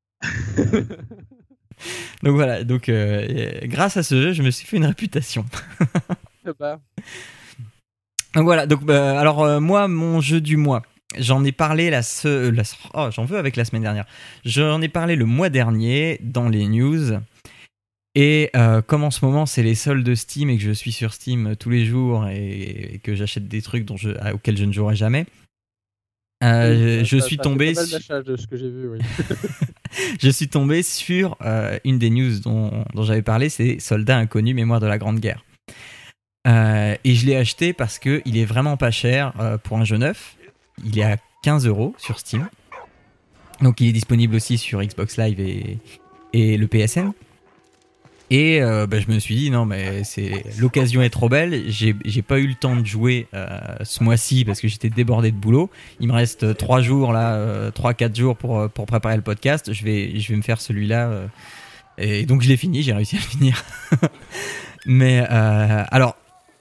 Donc voilà, donc euh, grâce à ce jeu, je me suis fait une réputation. bah. Donc voilà, donc bah, alors euh, moi, mon jeu du mois, j'en ai parlé la, ce, la oh, j'en veux avec la semaine dernière. J'en ai parlé le mois dernier dans les news. Et euh, comme en ce moment c'est les soldes de Steam et que je suis sur Steam tous les jours et, et que j'achète des trucs dont je, auxquels je ne jouerai jamais, euh, oui, je, ça, suis ça tombé fait pas mal sur... de ce que j'ai vu, oui. je suis tombé sur euh, une des news dont, dont j'avais parlé, c'est Soldats inconnus, mémoire de la Grande Guerre. Euh, et je l'ai acheté parce qu'il est vraiment pas cher euh, pour un jeu neuf. Il est à quinze euros sur Steam. Donc il est disponible aussi sur Xbox Live et, et le P S N. Et euh, bah, je me suis dit non mais c'est l'occasion est trop belle. J'ai j'ai pas eu le temps de jouer euh, ce mois-ci parce que j'étais débordé de boulot. Il me reste trois jours là, euh, trois quatre jours pour pour préparer le podcast. Je vais je vais me faire celui-là euh, et donc je l'ai fini. J'ai réussi à le finir. Mais euh, alors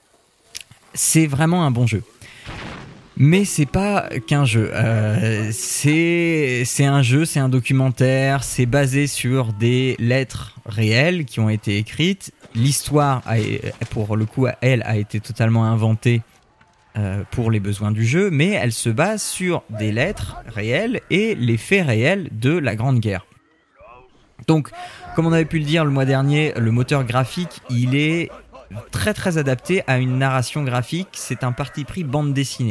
c'est vraiment un bon jeu. Mais c'est pas qu'un jeu. Euh, c'est c'est un jeu, c'est un documentaire. C'est basé sur des lettres réelles qui ont été écrites. L'histoire, a, pour le coup, elle a été totalement inventée euh, pour les besoins du jeu, mais elle se base sur des lettres réelles et les faits réels de la Grande Guerre. Donc, comme on avait pu le dire le mois dernier, le moteur graphique, il est très très adapté à une narration graphique. C'est un parti pris bande dessinée.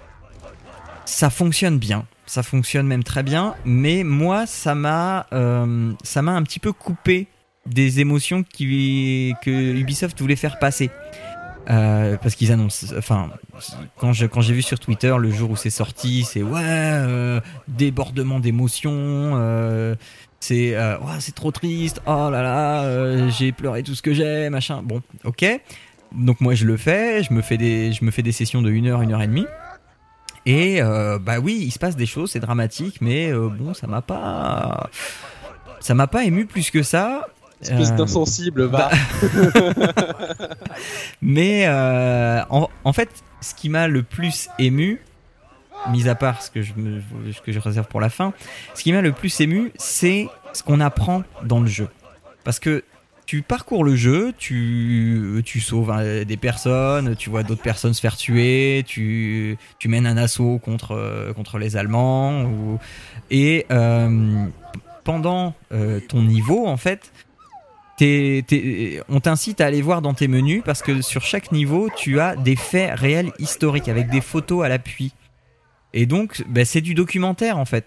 Ça fonctionne bien, ça fonctionne même très bien, mais moi ça m'a, euh, ça m'a un petit peu coupé des émotions qui, que Ubisoft voulait faire passer. Euh, parce qu'ils annoncent, enfin, quand, je, quand j'ai vu sur Twitter le jour où c'est sorti, c'est ouais, euh, débordement d'émotions, euh, c'est, euh, oh, c'est trop triste, oh là là, euh, j'ai pleuré tout ce que j'ai, machin. Bon, ok. Donc moi je le fais, je me fais des, je me fais des sessions de une heure, une heure et demie. Et euh, bah oui, il se passe des choses, c'est dramatique, mais euh, bon, ça m'a pas, ça m'a pas ému plus que ça. Espèce euh, d'insensible, va. Bah... mais euh, en, en fait, ce qui m'a le plus ému, mis à part ce que je me, ce que je réserve pour la fin, ce qui m'a le plus ému, c'est ce qu'on apprend dans le jeu, parce que tu parcours le jeu, tu, tu sauves hein, des personnes, tu vois d'autres personnes se faire tuer, tu, tu mènes un assaut contre, euh, contre les Allemands. Ou... Et euh, pendant euh, ton niveau, en fait, t'es, t'es, on t'incite à aller voir dans tes menus parce que sur chaque niveau, tu as des faits réels historiques avec des photos à l'appui. Et donc, bah, c'est du documentaire, en fait.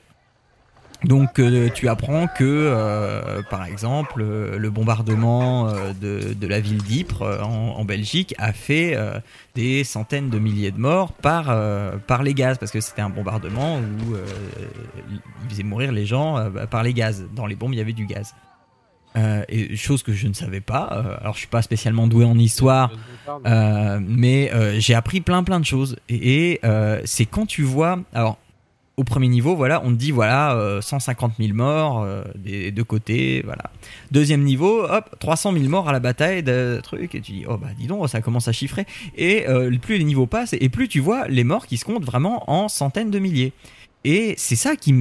Donc euh, tu apprends que, euh, par exemple, euh, le bombardement euh, de, de la ville d'Ypres euh, en, en Belgique a fait euh, des centaines de milliers de morts par, euh, par les gaz, parce que c'était un bombardement où euh, il faisait mourir les gens euh, par les gaz. Dans les bombes, il y avait du gaz. Euh, et chose que je ne savais pas. Euh, alors je suis pas spécialement doué en histoire, euh, mais euh, j'ai appris plein plein de choses. Et, et euh, c'est quand tu vois... Alors, au premier niveau, voilà, on te dit voilà euh, cent cinquante mille morts euh, des deux côtés, voilà. Deuxième niveau, hop, trois cent mille morts à la bataille de trucs, et tu dis oh bah dis donc, ça commence à chiffrer. Et euh, plus les niveaux passent, et plus tu vois les morts qui se comptent vraiment en centaines de milliers. Et c'est ça qui,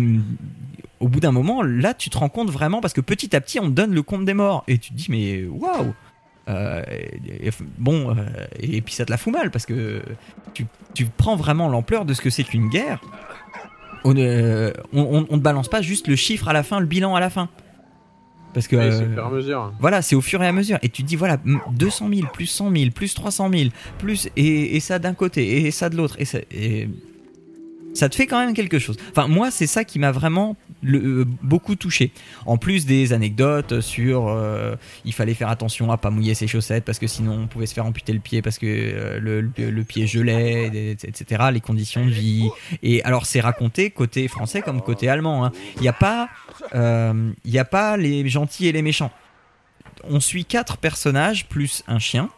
au bout d'un moment, là tu te rends compte vraiment, parce que petit à petit on te donne le compte des morts, et tu te dis mais waouh. Euh, et, et, bon, euh, et puis ça te la fout mal parce que tu, tu prends vraiment l'ampleur de ce que c'est qu'une guerre. On ne on, on te balance pas juste le chiffre à la fin, le bilan à la fin. Parce que ouais, euh, c'est au fur et à mesure. Voilà, c'est au fur et à mesure. Et tu te dis voilà, deux cent mille, plus cent mille, plus trois cent mille, plus et, et ça d'un côté et ça de l'autre. Et ça, et ça te fait quand même quelque chose. Enfin, moi, c'est ça qui m'a vraiment le, euh, beaucoup touché. En plus des anecdotes sur euh, il fallait faire attention à pas mouiller ses chaussettes parce que sinon on pouvait se faire amputer le pied parce que euh, le, le, le pied gelait, et cetera. Les conditions de vie. Et alors, c'est raconté côté français comme côté allemand. Hein. Il n'y a pas, euh, il y a pas les gentils et les méchants. On suit quatre personnages plus un chien.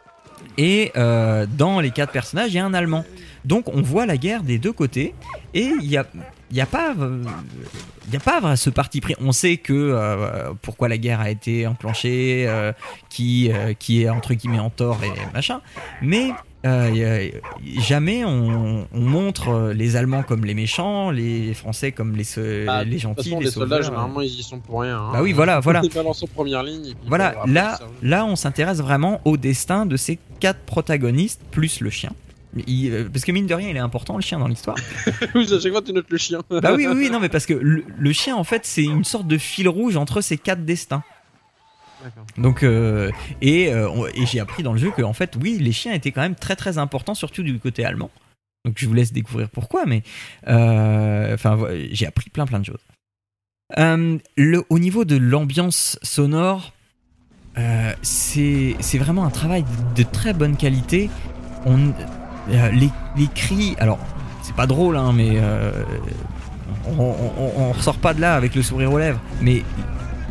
Et euh, dans les quatre personnages, il y a un Allemand. Donc on voit la guerre des deux côtés et il n'y a, y a pas, euh, y a pas ce parti pris. On sait que euh, pourquoi la guerre a été enclenchée, euh, qui, euh, qui est entre guillemets en tort et machin. Mais euh, y a, jamais on, on montre les Allemands comme les méchants, les Français comme les, bah, les gentils, façon, les, les soldats. soldats généralement ils y sont pour rien. Hein. Bah oui, voilà, voilà. Ils balancent en première ligne. Et puis voilà, bon, là, là, on s'intéresse vraiment au destin de ces quatre protagonistes plus le chien. Il, parce que mine de rien, il est important le chien dans l'histoire. Oui, à chaque fois tu notes le chien. Bah oui, oui, oui, non, mais parce que le, le chien, en fait, c'est une sorte de fil rouge entre ces quatre destins. D'accord. Donc, euh, et, euh, et j'ai appris dans le jeu que, en fait, oui, les chiens étaient quand même très très importants, surtout du côté allemand. Donc je vous laisse découvrir pourquoi, mais euh, enfin, j'ai appris plein plein de choses. Euh, le, au niveau de l'ambiance sonore, euh, c'est, c'est vraiment un travail de, de très bonne qualité. On, euh, les, les cris, alors c'est pas drôle, hein, mais euh, on, on, on ressort pas de là avec le sourire aux lèvres, mais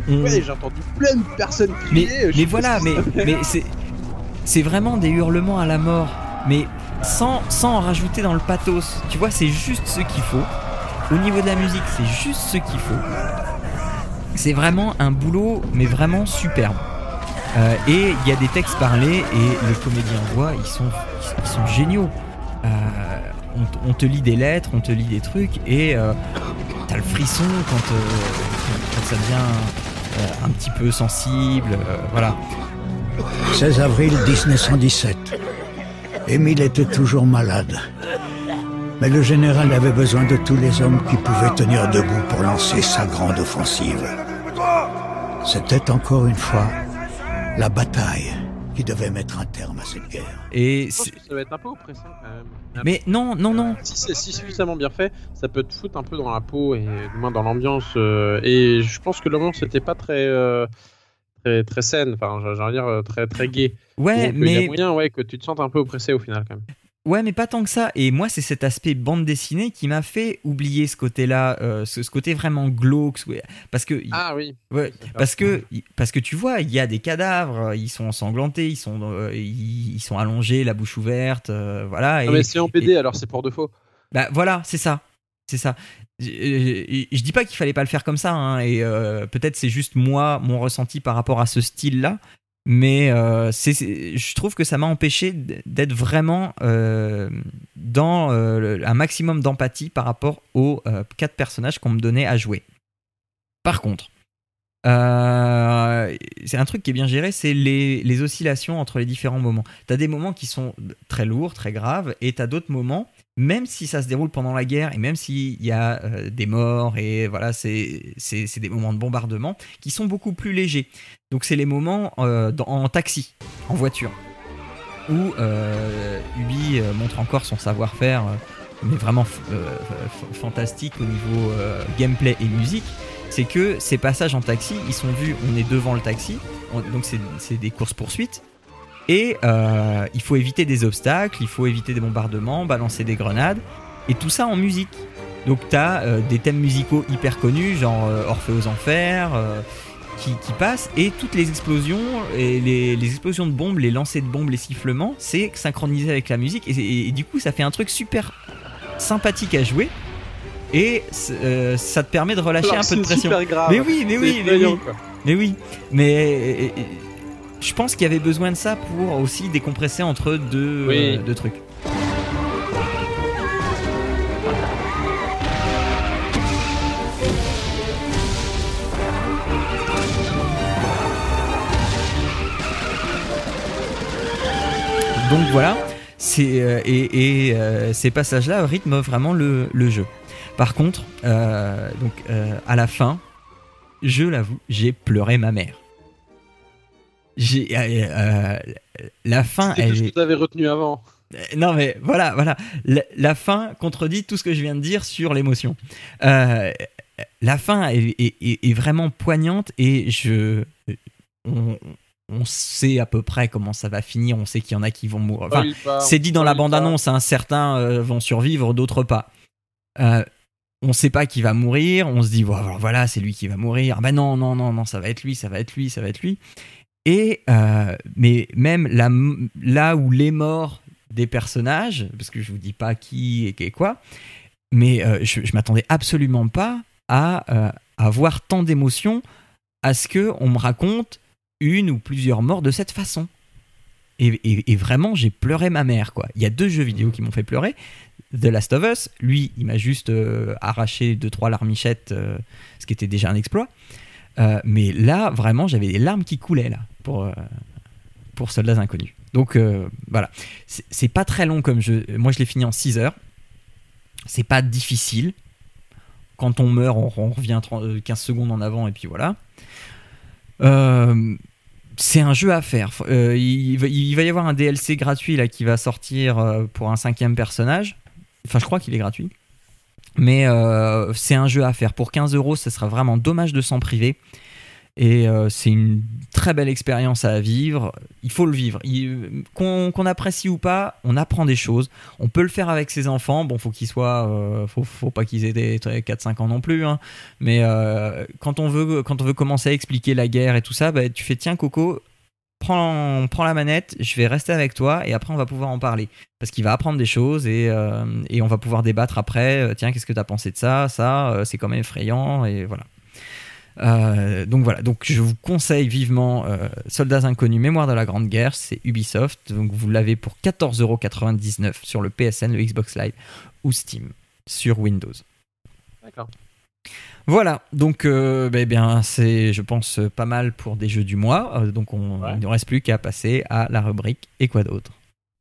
on... Ouais, j'ai entendu plein de personnes mais, crier. mais voilà, mais, mais c'est, c'est vraiment des hurlements à la mort, mais sans, sans en rajouter dans le pathos. Tu vois, c'est juste ce qu'il faut. Au niveau de la musique, c'est juste ce qu'il faut. C'est vraiment un boulot, mais vraiment superbe. Euh, et il y a des textes parlés et les comédiens de voix, ils sont, ils sont géniaux. Euh, on, on te lit des lettres, on te lit des trucs et euh, t'as le frisson quand, euh, quand, quand ça devient euh, un petit peu sensible. Euh, voilà. seize avril dix-neuf cent dix-sept. Émile était toujours malade. Mais le général avait besoin de tous les hommes qui pouvaient tenir debout pour lancer sa grande offensive. C'était encore une fois la bataille qui devait mettre un terme à cette guerre. Et Je pense que ça va être un peu oppressant quand même. Mais non, non, non. Si c'est si suffisamment bien fait, ça peut te foutre un peu dans la peau et du moins dans l'ambiance. Euh, et je pense que l'ambiance n'était pas très, euh, très, très saine. Enfin, j'ai envie de dire très, très gay. Ouais, Donc, mais il y a moyen, ouais, que tu te sentes un peu oppressé au final quand même. Ouais, mais pas tant que ça. Et moi, c'est cet aspect bande dessinée qui m'a fait oublier ce côté-là, euh, ce, ce côté vraiment glauque. Parce que, ah oui. Ouais, parce que, parce que tu vois, il y a des cadavres, ils sont ensanglantés, ils sont, euh, ils, ils sont allongés, la bouche ouverte, euh, voilà. Et, non, mais c'est en B D, et, alors c'est pour de faux. Bah voilà, c'est ça, c'est ça. Je, je, je dis pas qu'il fallait pas le faire comme ça, hein, et euh, peut-être c'est juste moi, mon ressenti par rapport à ce style-là. Mais euh, c'est, c'est, je trouve que ça m'a empêché d'être vraiment euh, dans euh, un maximum d'empathie par rapport aux euh, quatre personnages qu'on me donnait à jouer. Par contre, euh, c'est un truc qui est bien géré, c'est les, les oscillations entre les différents moments. T'as des moments qui sont très lourds, très graves, et t'as d'autres moments, même si ça se déroule pendant la guerre, et même s'il y a euh, des morts, et voilà, c'est, c'est, c'est des moments de bombardement, qui sont beaucoup plus légers. Donc c'est les moments euh, dans, en taxi, en voiture, où euh, Ubi euh, montre encore son savoir-faire, euh, mais vraiment euh, f- fantastique au niveau euh, gameplay et musique. C'est que ces passages en taxi, ils sont vus, on est devant le taxi, on, donc c'est, c'est des courses-poursuites, et euh, il faut éviter des obstacles, il faut éviter des bombardements, balancer des grenades, et tout ça en musique. Donc t'as euh, des thèmes musicaux hyper connus, genre euh, Orphée aux Enfers, euh, qui, qui passent, et toutes les explosions, et les, les explosions de bombes, les lancers de bombes, les sifflements, c'est synchronisé avec la musique, et, et, et du coup ça fait un truc super sympathique à jouer. Et euh, ça te permet de relâcher alors, un peu de pression. Super grave. Mais oui, mais oui, mais effrayant, oui. Quoi. Mais oui. Mais et, et, je pense qu'il y avait besoin de ça pour aussi décompresser entre deux, oui. euh, deux trucs. Donc voilà, c'est, euh, et, et euh, ces passages-là rythment vraiment le, le jeu. Par contre, euh, donc, euh, à la fin, je l'avoue, j'ai pleuré ma mère. J'ai, euh, euh, la fin, C'était elle tout ce est... que tu avais retenu avant. Non mais voilà, voilà. La, la fin contredit tout ce que je viens de dire sur l'émotion. Euh, la fin est, est, est vraiment poignante et je... On, on sait à peu près comment ça va finir, on sait qu'il y en a qui vont mourir. Enfin, pas, c'est dit dans la bande-annonce, hein, certains euh, vont survivre, d'autres pas. Euh, on sait pas qui va mourir, on se dit voilà, voilà c'est lui qui va mourir. Ah ben non, non, non, non, ça va être lui, ça va être lui, ça va être lui. Et euh, mais même là, là où les morts des personnages, parce que je vous dis pas qui et, et quoi, mais euh, je, je m'attendais absolument pas à euh, avoir tant d'émotions à ce que on me raconte une ou plusieurs morts de cette façon. Et, et, et vraiment, j'ai pleuré ma mère, quoi. Il y a deux jeux vidéo qui m'ont fait pleurer. The Last of Us, lui, il m'a juste euh, arraché deux trois larmichettes, euh, ce qui était déjà un exploit. Euh, mais là, vraiment, j'avais des larmes qui coulaient là pour euh, pour Soldats Inconnus. Donc euh, voilà, c'est, c'est pas très long comme jeu. Moi, je l'ai fini en six heures. C'est pas difficile. Quand on meurt, on, on revient trente, quinze secondes en avant et puis voilà. Euh, c'est un jeu à faire. Euh, il, va, il va y avoir un D L C gratuit là qui va sortir euh, pour un cinquième personnage. Enfin, je crois qu'il est gratuit. Mais euh, c'est un jeu à faire. Pour quinze euros, ce sera vraiment dommage de s'en priver. Et euh, c'est une très belle expérience à vivre. Il faut le vivre. Il, qu'on, qu'on apprécie ou pas, on apprend des choses. On peut le faire avec ses enfants. Bon, faut qu'ils soient, euh, faut, faut pas qu'ils aient des quatre cinq ans non plus. Hein. Mais euh, quand on veut, quand on veut commencer à expliquer la guerre et tout ça, bah, tu fais tiens Coco, prends, prends la manette. Je vais rester avec toi et après on va pouvoir en parler parce qu'il va apprendre des choses et euh, et on va pouvoir débattre après. Tiens, qu'est-ce que t'as pensé de ça? Ça, euh, c'est quand même effrayant et voilà. Euh, donc voilà, donc je vous conseille vivement euh, Soldats Inconnus, Mémoire de la Grande Guerre, c'est Ubisoft, donc vous l'avez pour quatorze euros quatre-vingt-dix-neuf sur le P S N, le Xbox Live ou Steam sur Windows. D'accord. Voilà, donc euh, bah, bien, c'est je pense pas mal pour des jeux du mois, euh, donc on, ouais. il ne reste plus qu'à passer à la rubrique et quoi d'autre.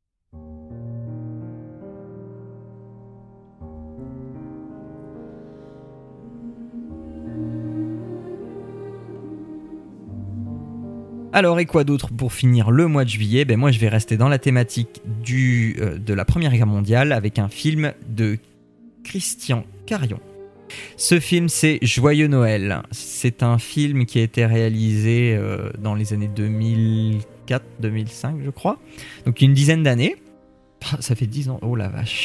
Alors, et quoi d'autre pour finir le mois de juillet? Ben moi, je vais rester dans la thématique du, euh, de la Première Guerre mondiale avec un film de Christian Carion. Ce film, c'est Joyeux Noël. C'est un film qui a été réalisé euh, dans les années deux mille quatre deux mille cinq, je crois. Donc, une dizaine d'années. Ça fait dix ans. Oh la vache.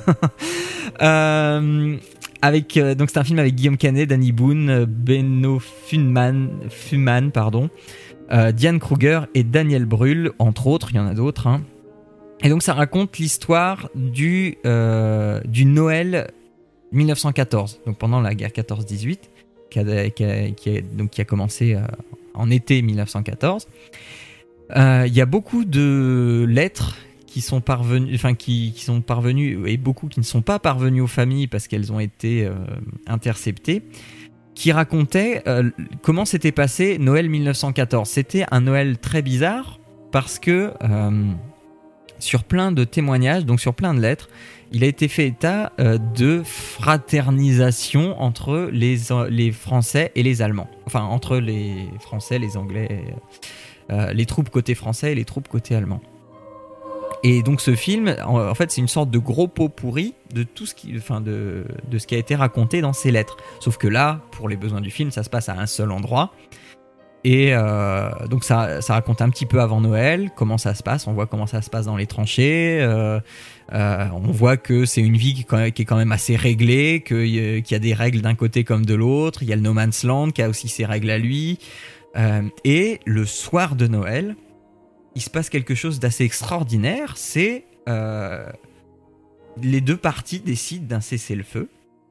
euh... Avec, euh, donc, c'est un film avec Guillaume Canet, Danny Boone, Benno Fuman, Fuman pardon. Euh, Diane Kruger et Daniel Brühl, entre autres, il y en a d'autres. Hein. Et donc ça raconte l'histoire du, euh, du Noël dix-neuf cent quatorze, donc pendant la guerre quatorze dix-huit, qui a, qui a, qui a, donc qui a commencé euh, en été dix-neuf cent quatorze. Euh, il y a beaucoup de lettres qui sont parvenues, enfin qui, qui sont parvenues, et beaucoup qui ne sont pas parvenues aux familles parce qu'elles ont été euh, interceptées, qui racontait euh, comment s'était passé Noël dix-neuf cent quatorze. C'était un Noël très bizarre parce que euh, sur plein de témoignages, donc sur plein de lettres, il a été fait état euh, de fraternisation entre les, les Français et les Allemands. Enfin, entre les Français, les Anglais, euh, les troupes côté français et les troupes côté allemand. Et donc ce film, en fait, c'est une sorte de gros pot pourri de tout ce qui, enfin de, de ce qui a été raconté dans ces lettres. Sauf que là, pour les besoins du film, ça se passe à un seul endroit. Et euh, donc ça, ça raconte un petit peu avant Noël, comment ça se passe. On voit comment ça se passe dans les tranchées. Euh, euh, on voit que c'est une vie qui, qui est quand même assez réglée, que, qu'il y a des règles d'un côté comme de l'autre. Il y a le No Man's Land qui a aussi ses règles à lui. Euh, et le soir de Noël, il se passe quelque chose d'assez extraordinaire, c'est euh, les deux parties décident d'un cessez-le-feu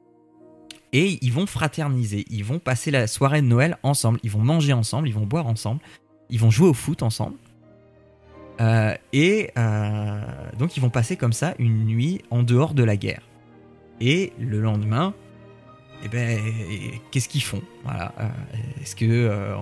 et ils vont fraterniser, ils vont passer la soirée de Noël ensemble, ils vont manger ensemble, ils vont boire ensemble, ils vont jouer au foot ensemble euh, et euh, donc ils vont passer comme ça une nuit en dehors de la guerre. Et le lendemain, eh ben, qu'est-ce qu'ils font? Voilà, euh, est-ce que... Euh,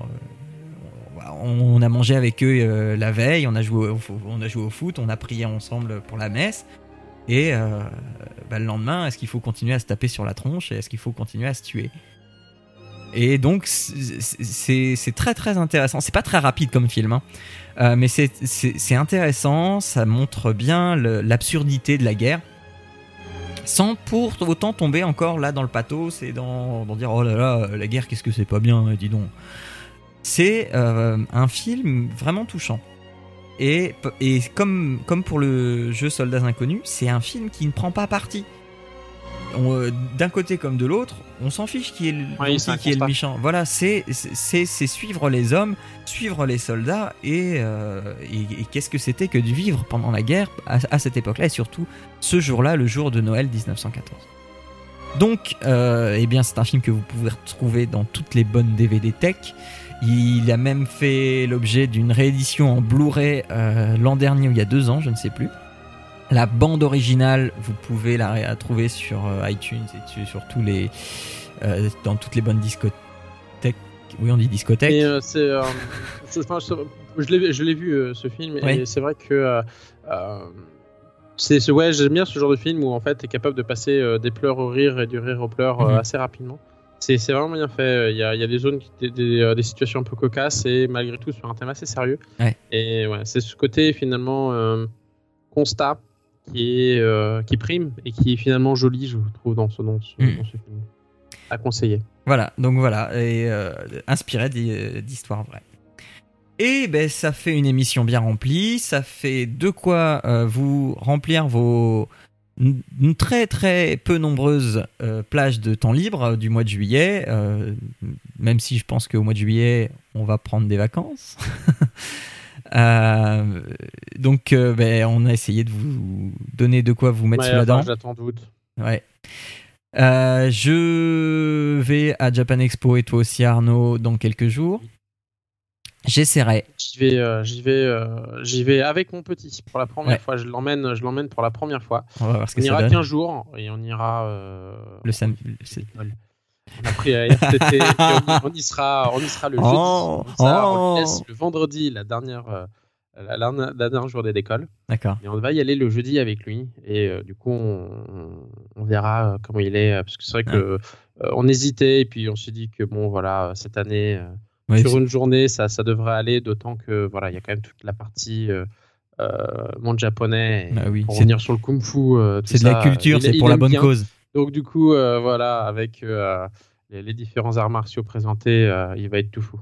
on a mangé avec eux euh, la veille, on a, joué au, on a joué au foot, on a prié ensemble pour la messe. Et euh, bah, le lendemain, est-ce qu'il faut continuer à se taper sur la tronche et est-ce qu'il faut continuer à se tuer? Et donc, c'est, c'est, c'est très très intéressant. C'est pas très rapide comme film, hein. euh, mais c'est, c'est, c'est intéressant. Ça montre bien le, l'absurdité de la guerre. Sans pour autant tomber encore là dans le pathos et dans, dans dire oh là là, la guerre, qu'est-ce que c'est pas bien, dis donc. C'est euh, un film vraiment touchant. Et, et comme, comme pour le jeu Soldats Inconnus, c'est un film qui ne prend pas parti. On, euh, d'un côté comme de l'autre, on s'en fiche qui est le, oui, qui, qui est le méchant. Voilà, c'est, c'est, c'est suivre les hommes, suivre les soldats et, euh, et, et qu'est-ce que c'était que de vivre pendant la guerre à, à cette époque-là et surtout ce jour-là, le jour de Noël dix-neuf cent quatorze. Donc, euh, eh bien, c'est un film que vous pouvez retrouver dans toutes les bonnes D V D tech. Il a même fait l'objet d'une réédition en Blu-ray euh, l'an dernier ou il y a deux ans, je ne sais plus. La bande originale, vous pouvez la trouver sur euh, iTunes et sur tous les, euh, dans toutes les bonnes discothèques. Oui, on dit discothèque. Et, euh, c'est, euh, je, je, l'ai, je l'ai vu euh, ce film et oui. C'est vrai que euh, euh, c'est, c'est, ouais, j'aime bien ce genre de film où en fait, tu es capable de passer euh, des pleurs au rire et du rire au pleurs euh, mm-hmm. assez rapidement. C'est, c'est vraiment bien fait. Il y a, il y a des zones, des, des, des situations un peu cocasses et malgré tout sur un thème assez sérieux. Ouais. Et ouais, c'est ce côté finalement euh, constat qui, est, euh, qui prime et qui est finalement joli, je trouve, dans ce, dans ce, mmh. dans ce film. à conseiller. Voilà, donc voilà, et euh, inspiré d'histoires vraies. Et ben, ça fait une émission bien remplie, ça fait de quoi euh, vous remplir vos n- très très peu nombreuses euh, plages de temps libre euh, du mois de juillet, euh, même si je pense qu'au mois de juillet, on va prendre des vacances. euh, donc, euh, ben, on a essayé de vous donner de quoi vous mettre Ouais, sous la dent. J'attends doute. Ouais. Euh, je vais à Japan Expo et toi aussi, Arnaud, dans quelques jours. J'essaierai. J'y vais, euh, j'y vais, euh, j'y vais avec mon petit pour la première Ouais. fois. Je l'emmène, je l'emmène pour la première fois. On va voir ce On que ça ira donne. quinze jours et on ira euh, Le sam- c'est- on a pris à R T T et on, y, on y sera, on y sera le jeudi. Oh, Comme ça, on oh. lui laisse le vendredi la dernière, euh, la, la, la dernière journée d'école. D'accord. Et on va y aller le jeudi avec lui. Et euh, du coup, on, on verra comment il est. Parce que c'est vrai que euh, on hésitait et puis on s'est dit que bon, voilà, cette année. Euh, Ouais, sur c'est- une journée, ça, ça devrait aller, d'autant que voilà, il y a quand même toute la partie euh, euh, monde japonais. Et Bah oui, pour c'est- revenir sur le kung-fu, euh, tout C'est de ça, la culture, il- c'est il pour la aime bonne bien. cause. Donc du coup, euh, voilà, avec euh, les, les différents arts martiaux présentés, euh, il va être tout fou.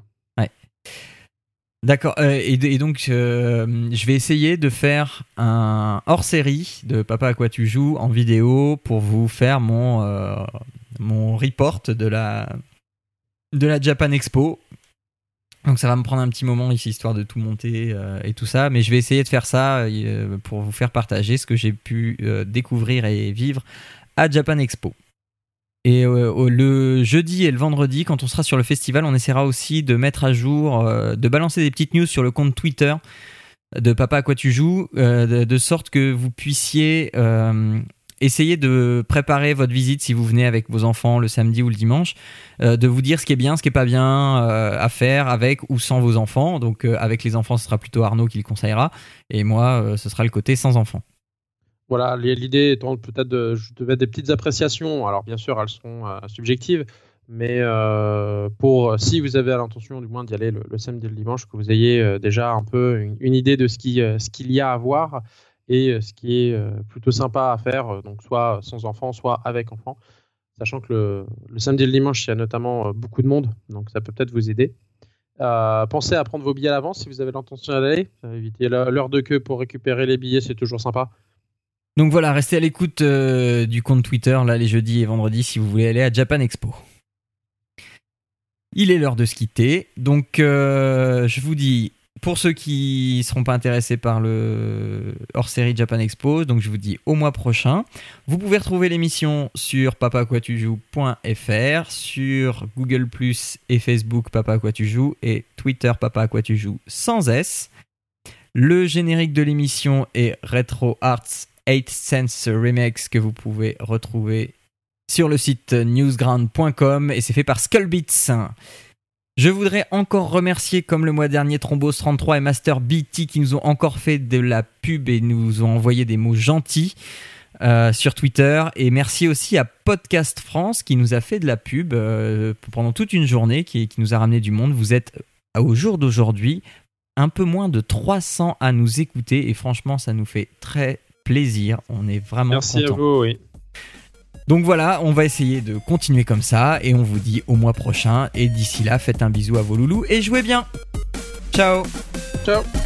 D'accord. euh, et, et donc, euh, je vais essayer de faire un hors-série de Papa à quoi tu joues en vidéo pour vous faire mon, euh, mon report de la, de la Japan Expo. Donc, ça va me prendre un petit moment ici, histoire de tout monter euh, et tout ça. Mais je vais essayer de faire ça euh, pour vous faire partager ce que j'ai pu euh, découvrir et vivre à Japan Expo. Et euh, le jeudi et le vendredi, quand on sera sur le festival, on essaiera aussi de mettre à jour, euh, de balancer des petites news sur le compte Twitter de Papa à quoi tu joues, euh, de, de sorte que vous puissiez euh, essayer de préparer votre visite si vous venez avec vos enfants le samedi ou le dimanche, euh, de vous dire ce qui est bien, ce qui est pas bien euh, à faire avec ou sans vos enfants. Donc euh, avec les enfants, ce sera plutôt Arnaud qui le conseillera, et moi, euh, ce sera le côté sans enfants. Voilà, l'idée étant peut-être de, de mettre des petites appréciations. Alors bien sûr, elles seront euh, subjectives, mais euh, pour si vous avez l'intention du moins d'y aller le, le samedi et le dimanche, que vous ayez euh, déjà un peu une, une idée de ce, qui, euh, ce qu'il y a à voir et euh, ce qui est euh, plutôt sympa à faire, euh, donc soit sans enfants, soit avec enfants. Sachant que le, le samedi et le dimanche, il y a notamment euh, beaucoup de monde, donc ça peut peut-être vous aider. Euh, pensez à prendre vos billets à l'avance si vous avez l'intention d'aller. Euh, évitez l'heure de queue pour récupérer les billets, c'est toujours sympa. Donc voilà, restez à l'écoute euh, du compte Twitter là les jeudis et vendredis si vous voulez aller à Japan Expo. Il est l'heure de se quitter, donc euh, je vous dis, pour ceux qui ne seront pas intéressés par le hors-série Japan Expo, donc je vous dis au mois prochain. Vous pouvez retrouver l'émission sur papa à quoi tu joues point f r, sur Google plus, et Facebook Papa à quoi tu joues, et Twitter Papa à quoi tu joues sans S. Le générique de l'émission est Retro Arts eight Sense Remix que vous pouvez retrouver sur le site newsground point com et c'est fait par Skullbeats. Je voudrais encore remercier, comme le mois dernier, Thrombos trente-trois et Master B T qui nous ont encore fait de la pub et nous ont envoyé des mots gentils euh, sur Twitter. Et merci aussi à Podcast France qui nous a fait de la pub euh, pendant toute une journée, qui, qui nous a ramené du monde. Vous êtes, au jour d'aujourd'hui, un peu moins de trois cents à nous écouter et franchement, ça nous fait très plaisir, on est vraiment Merci content. à vous, oui. Donc voilà, on va essayer de continuer comme ça et on vous dit au mois prochain et d'ici là, faites un bisou à vos loulous et jouez bien. Ciao. Ciao.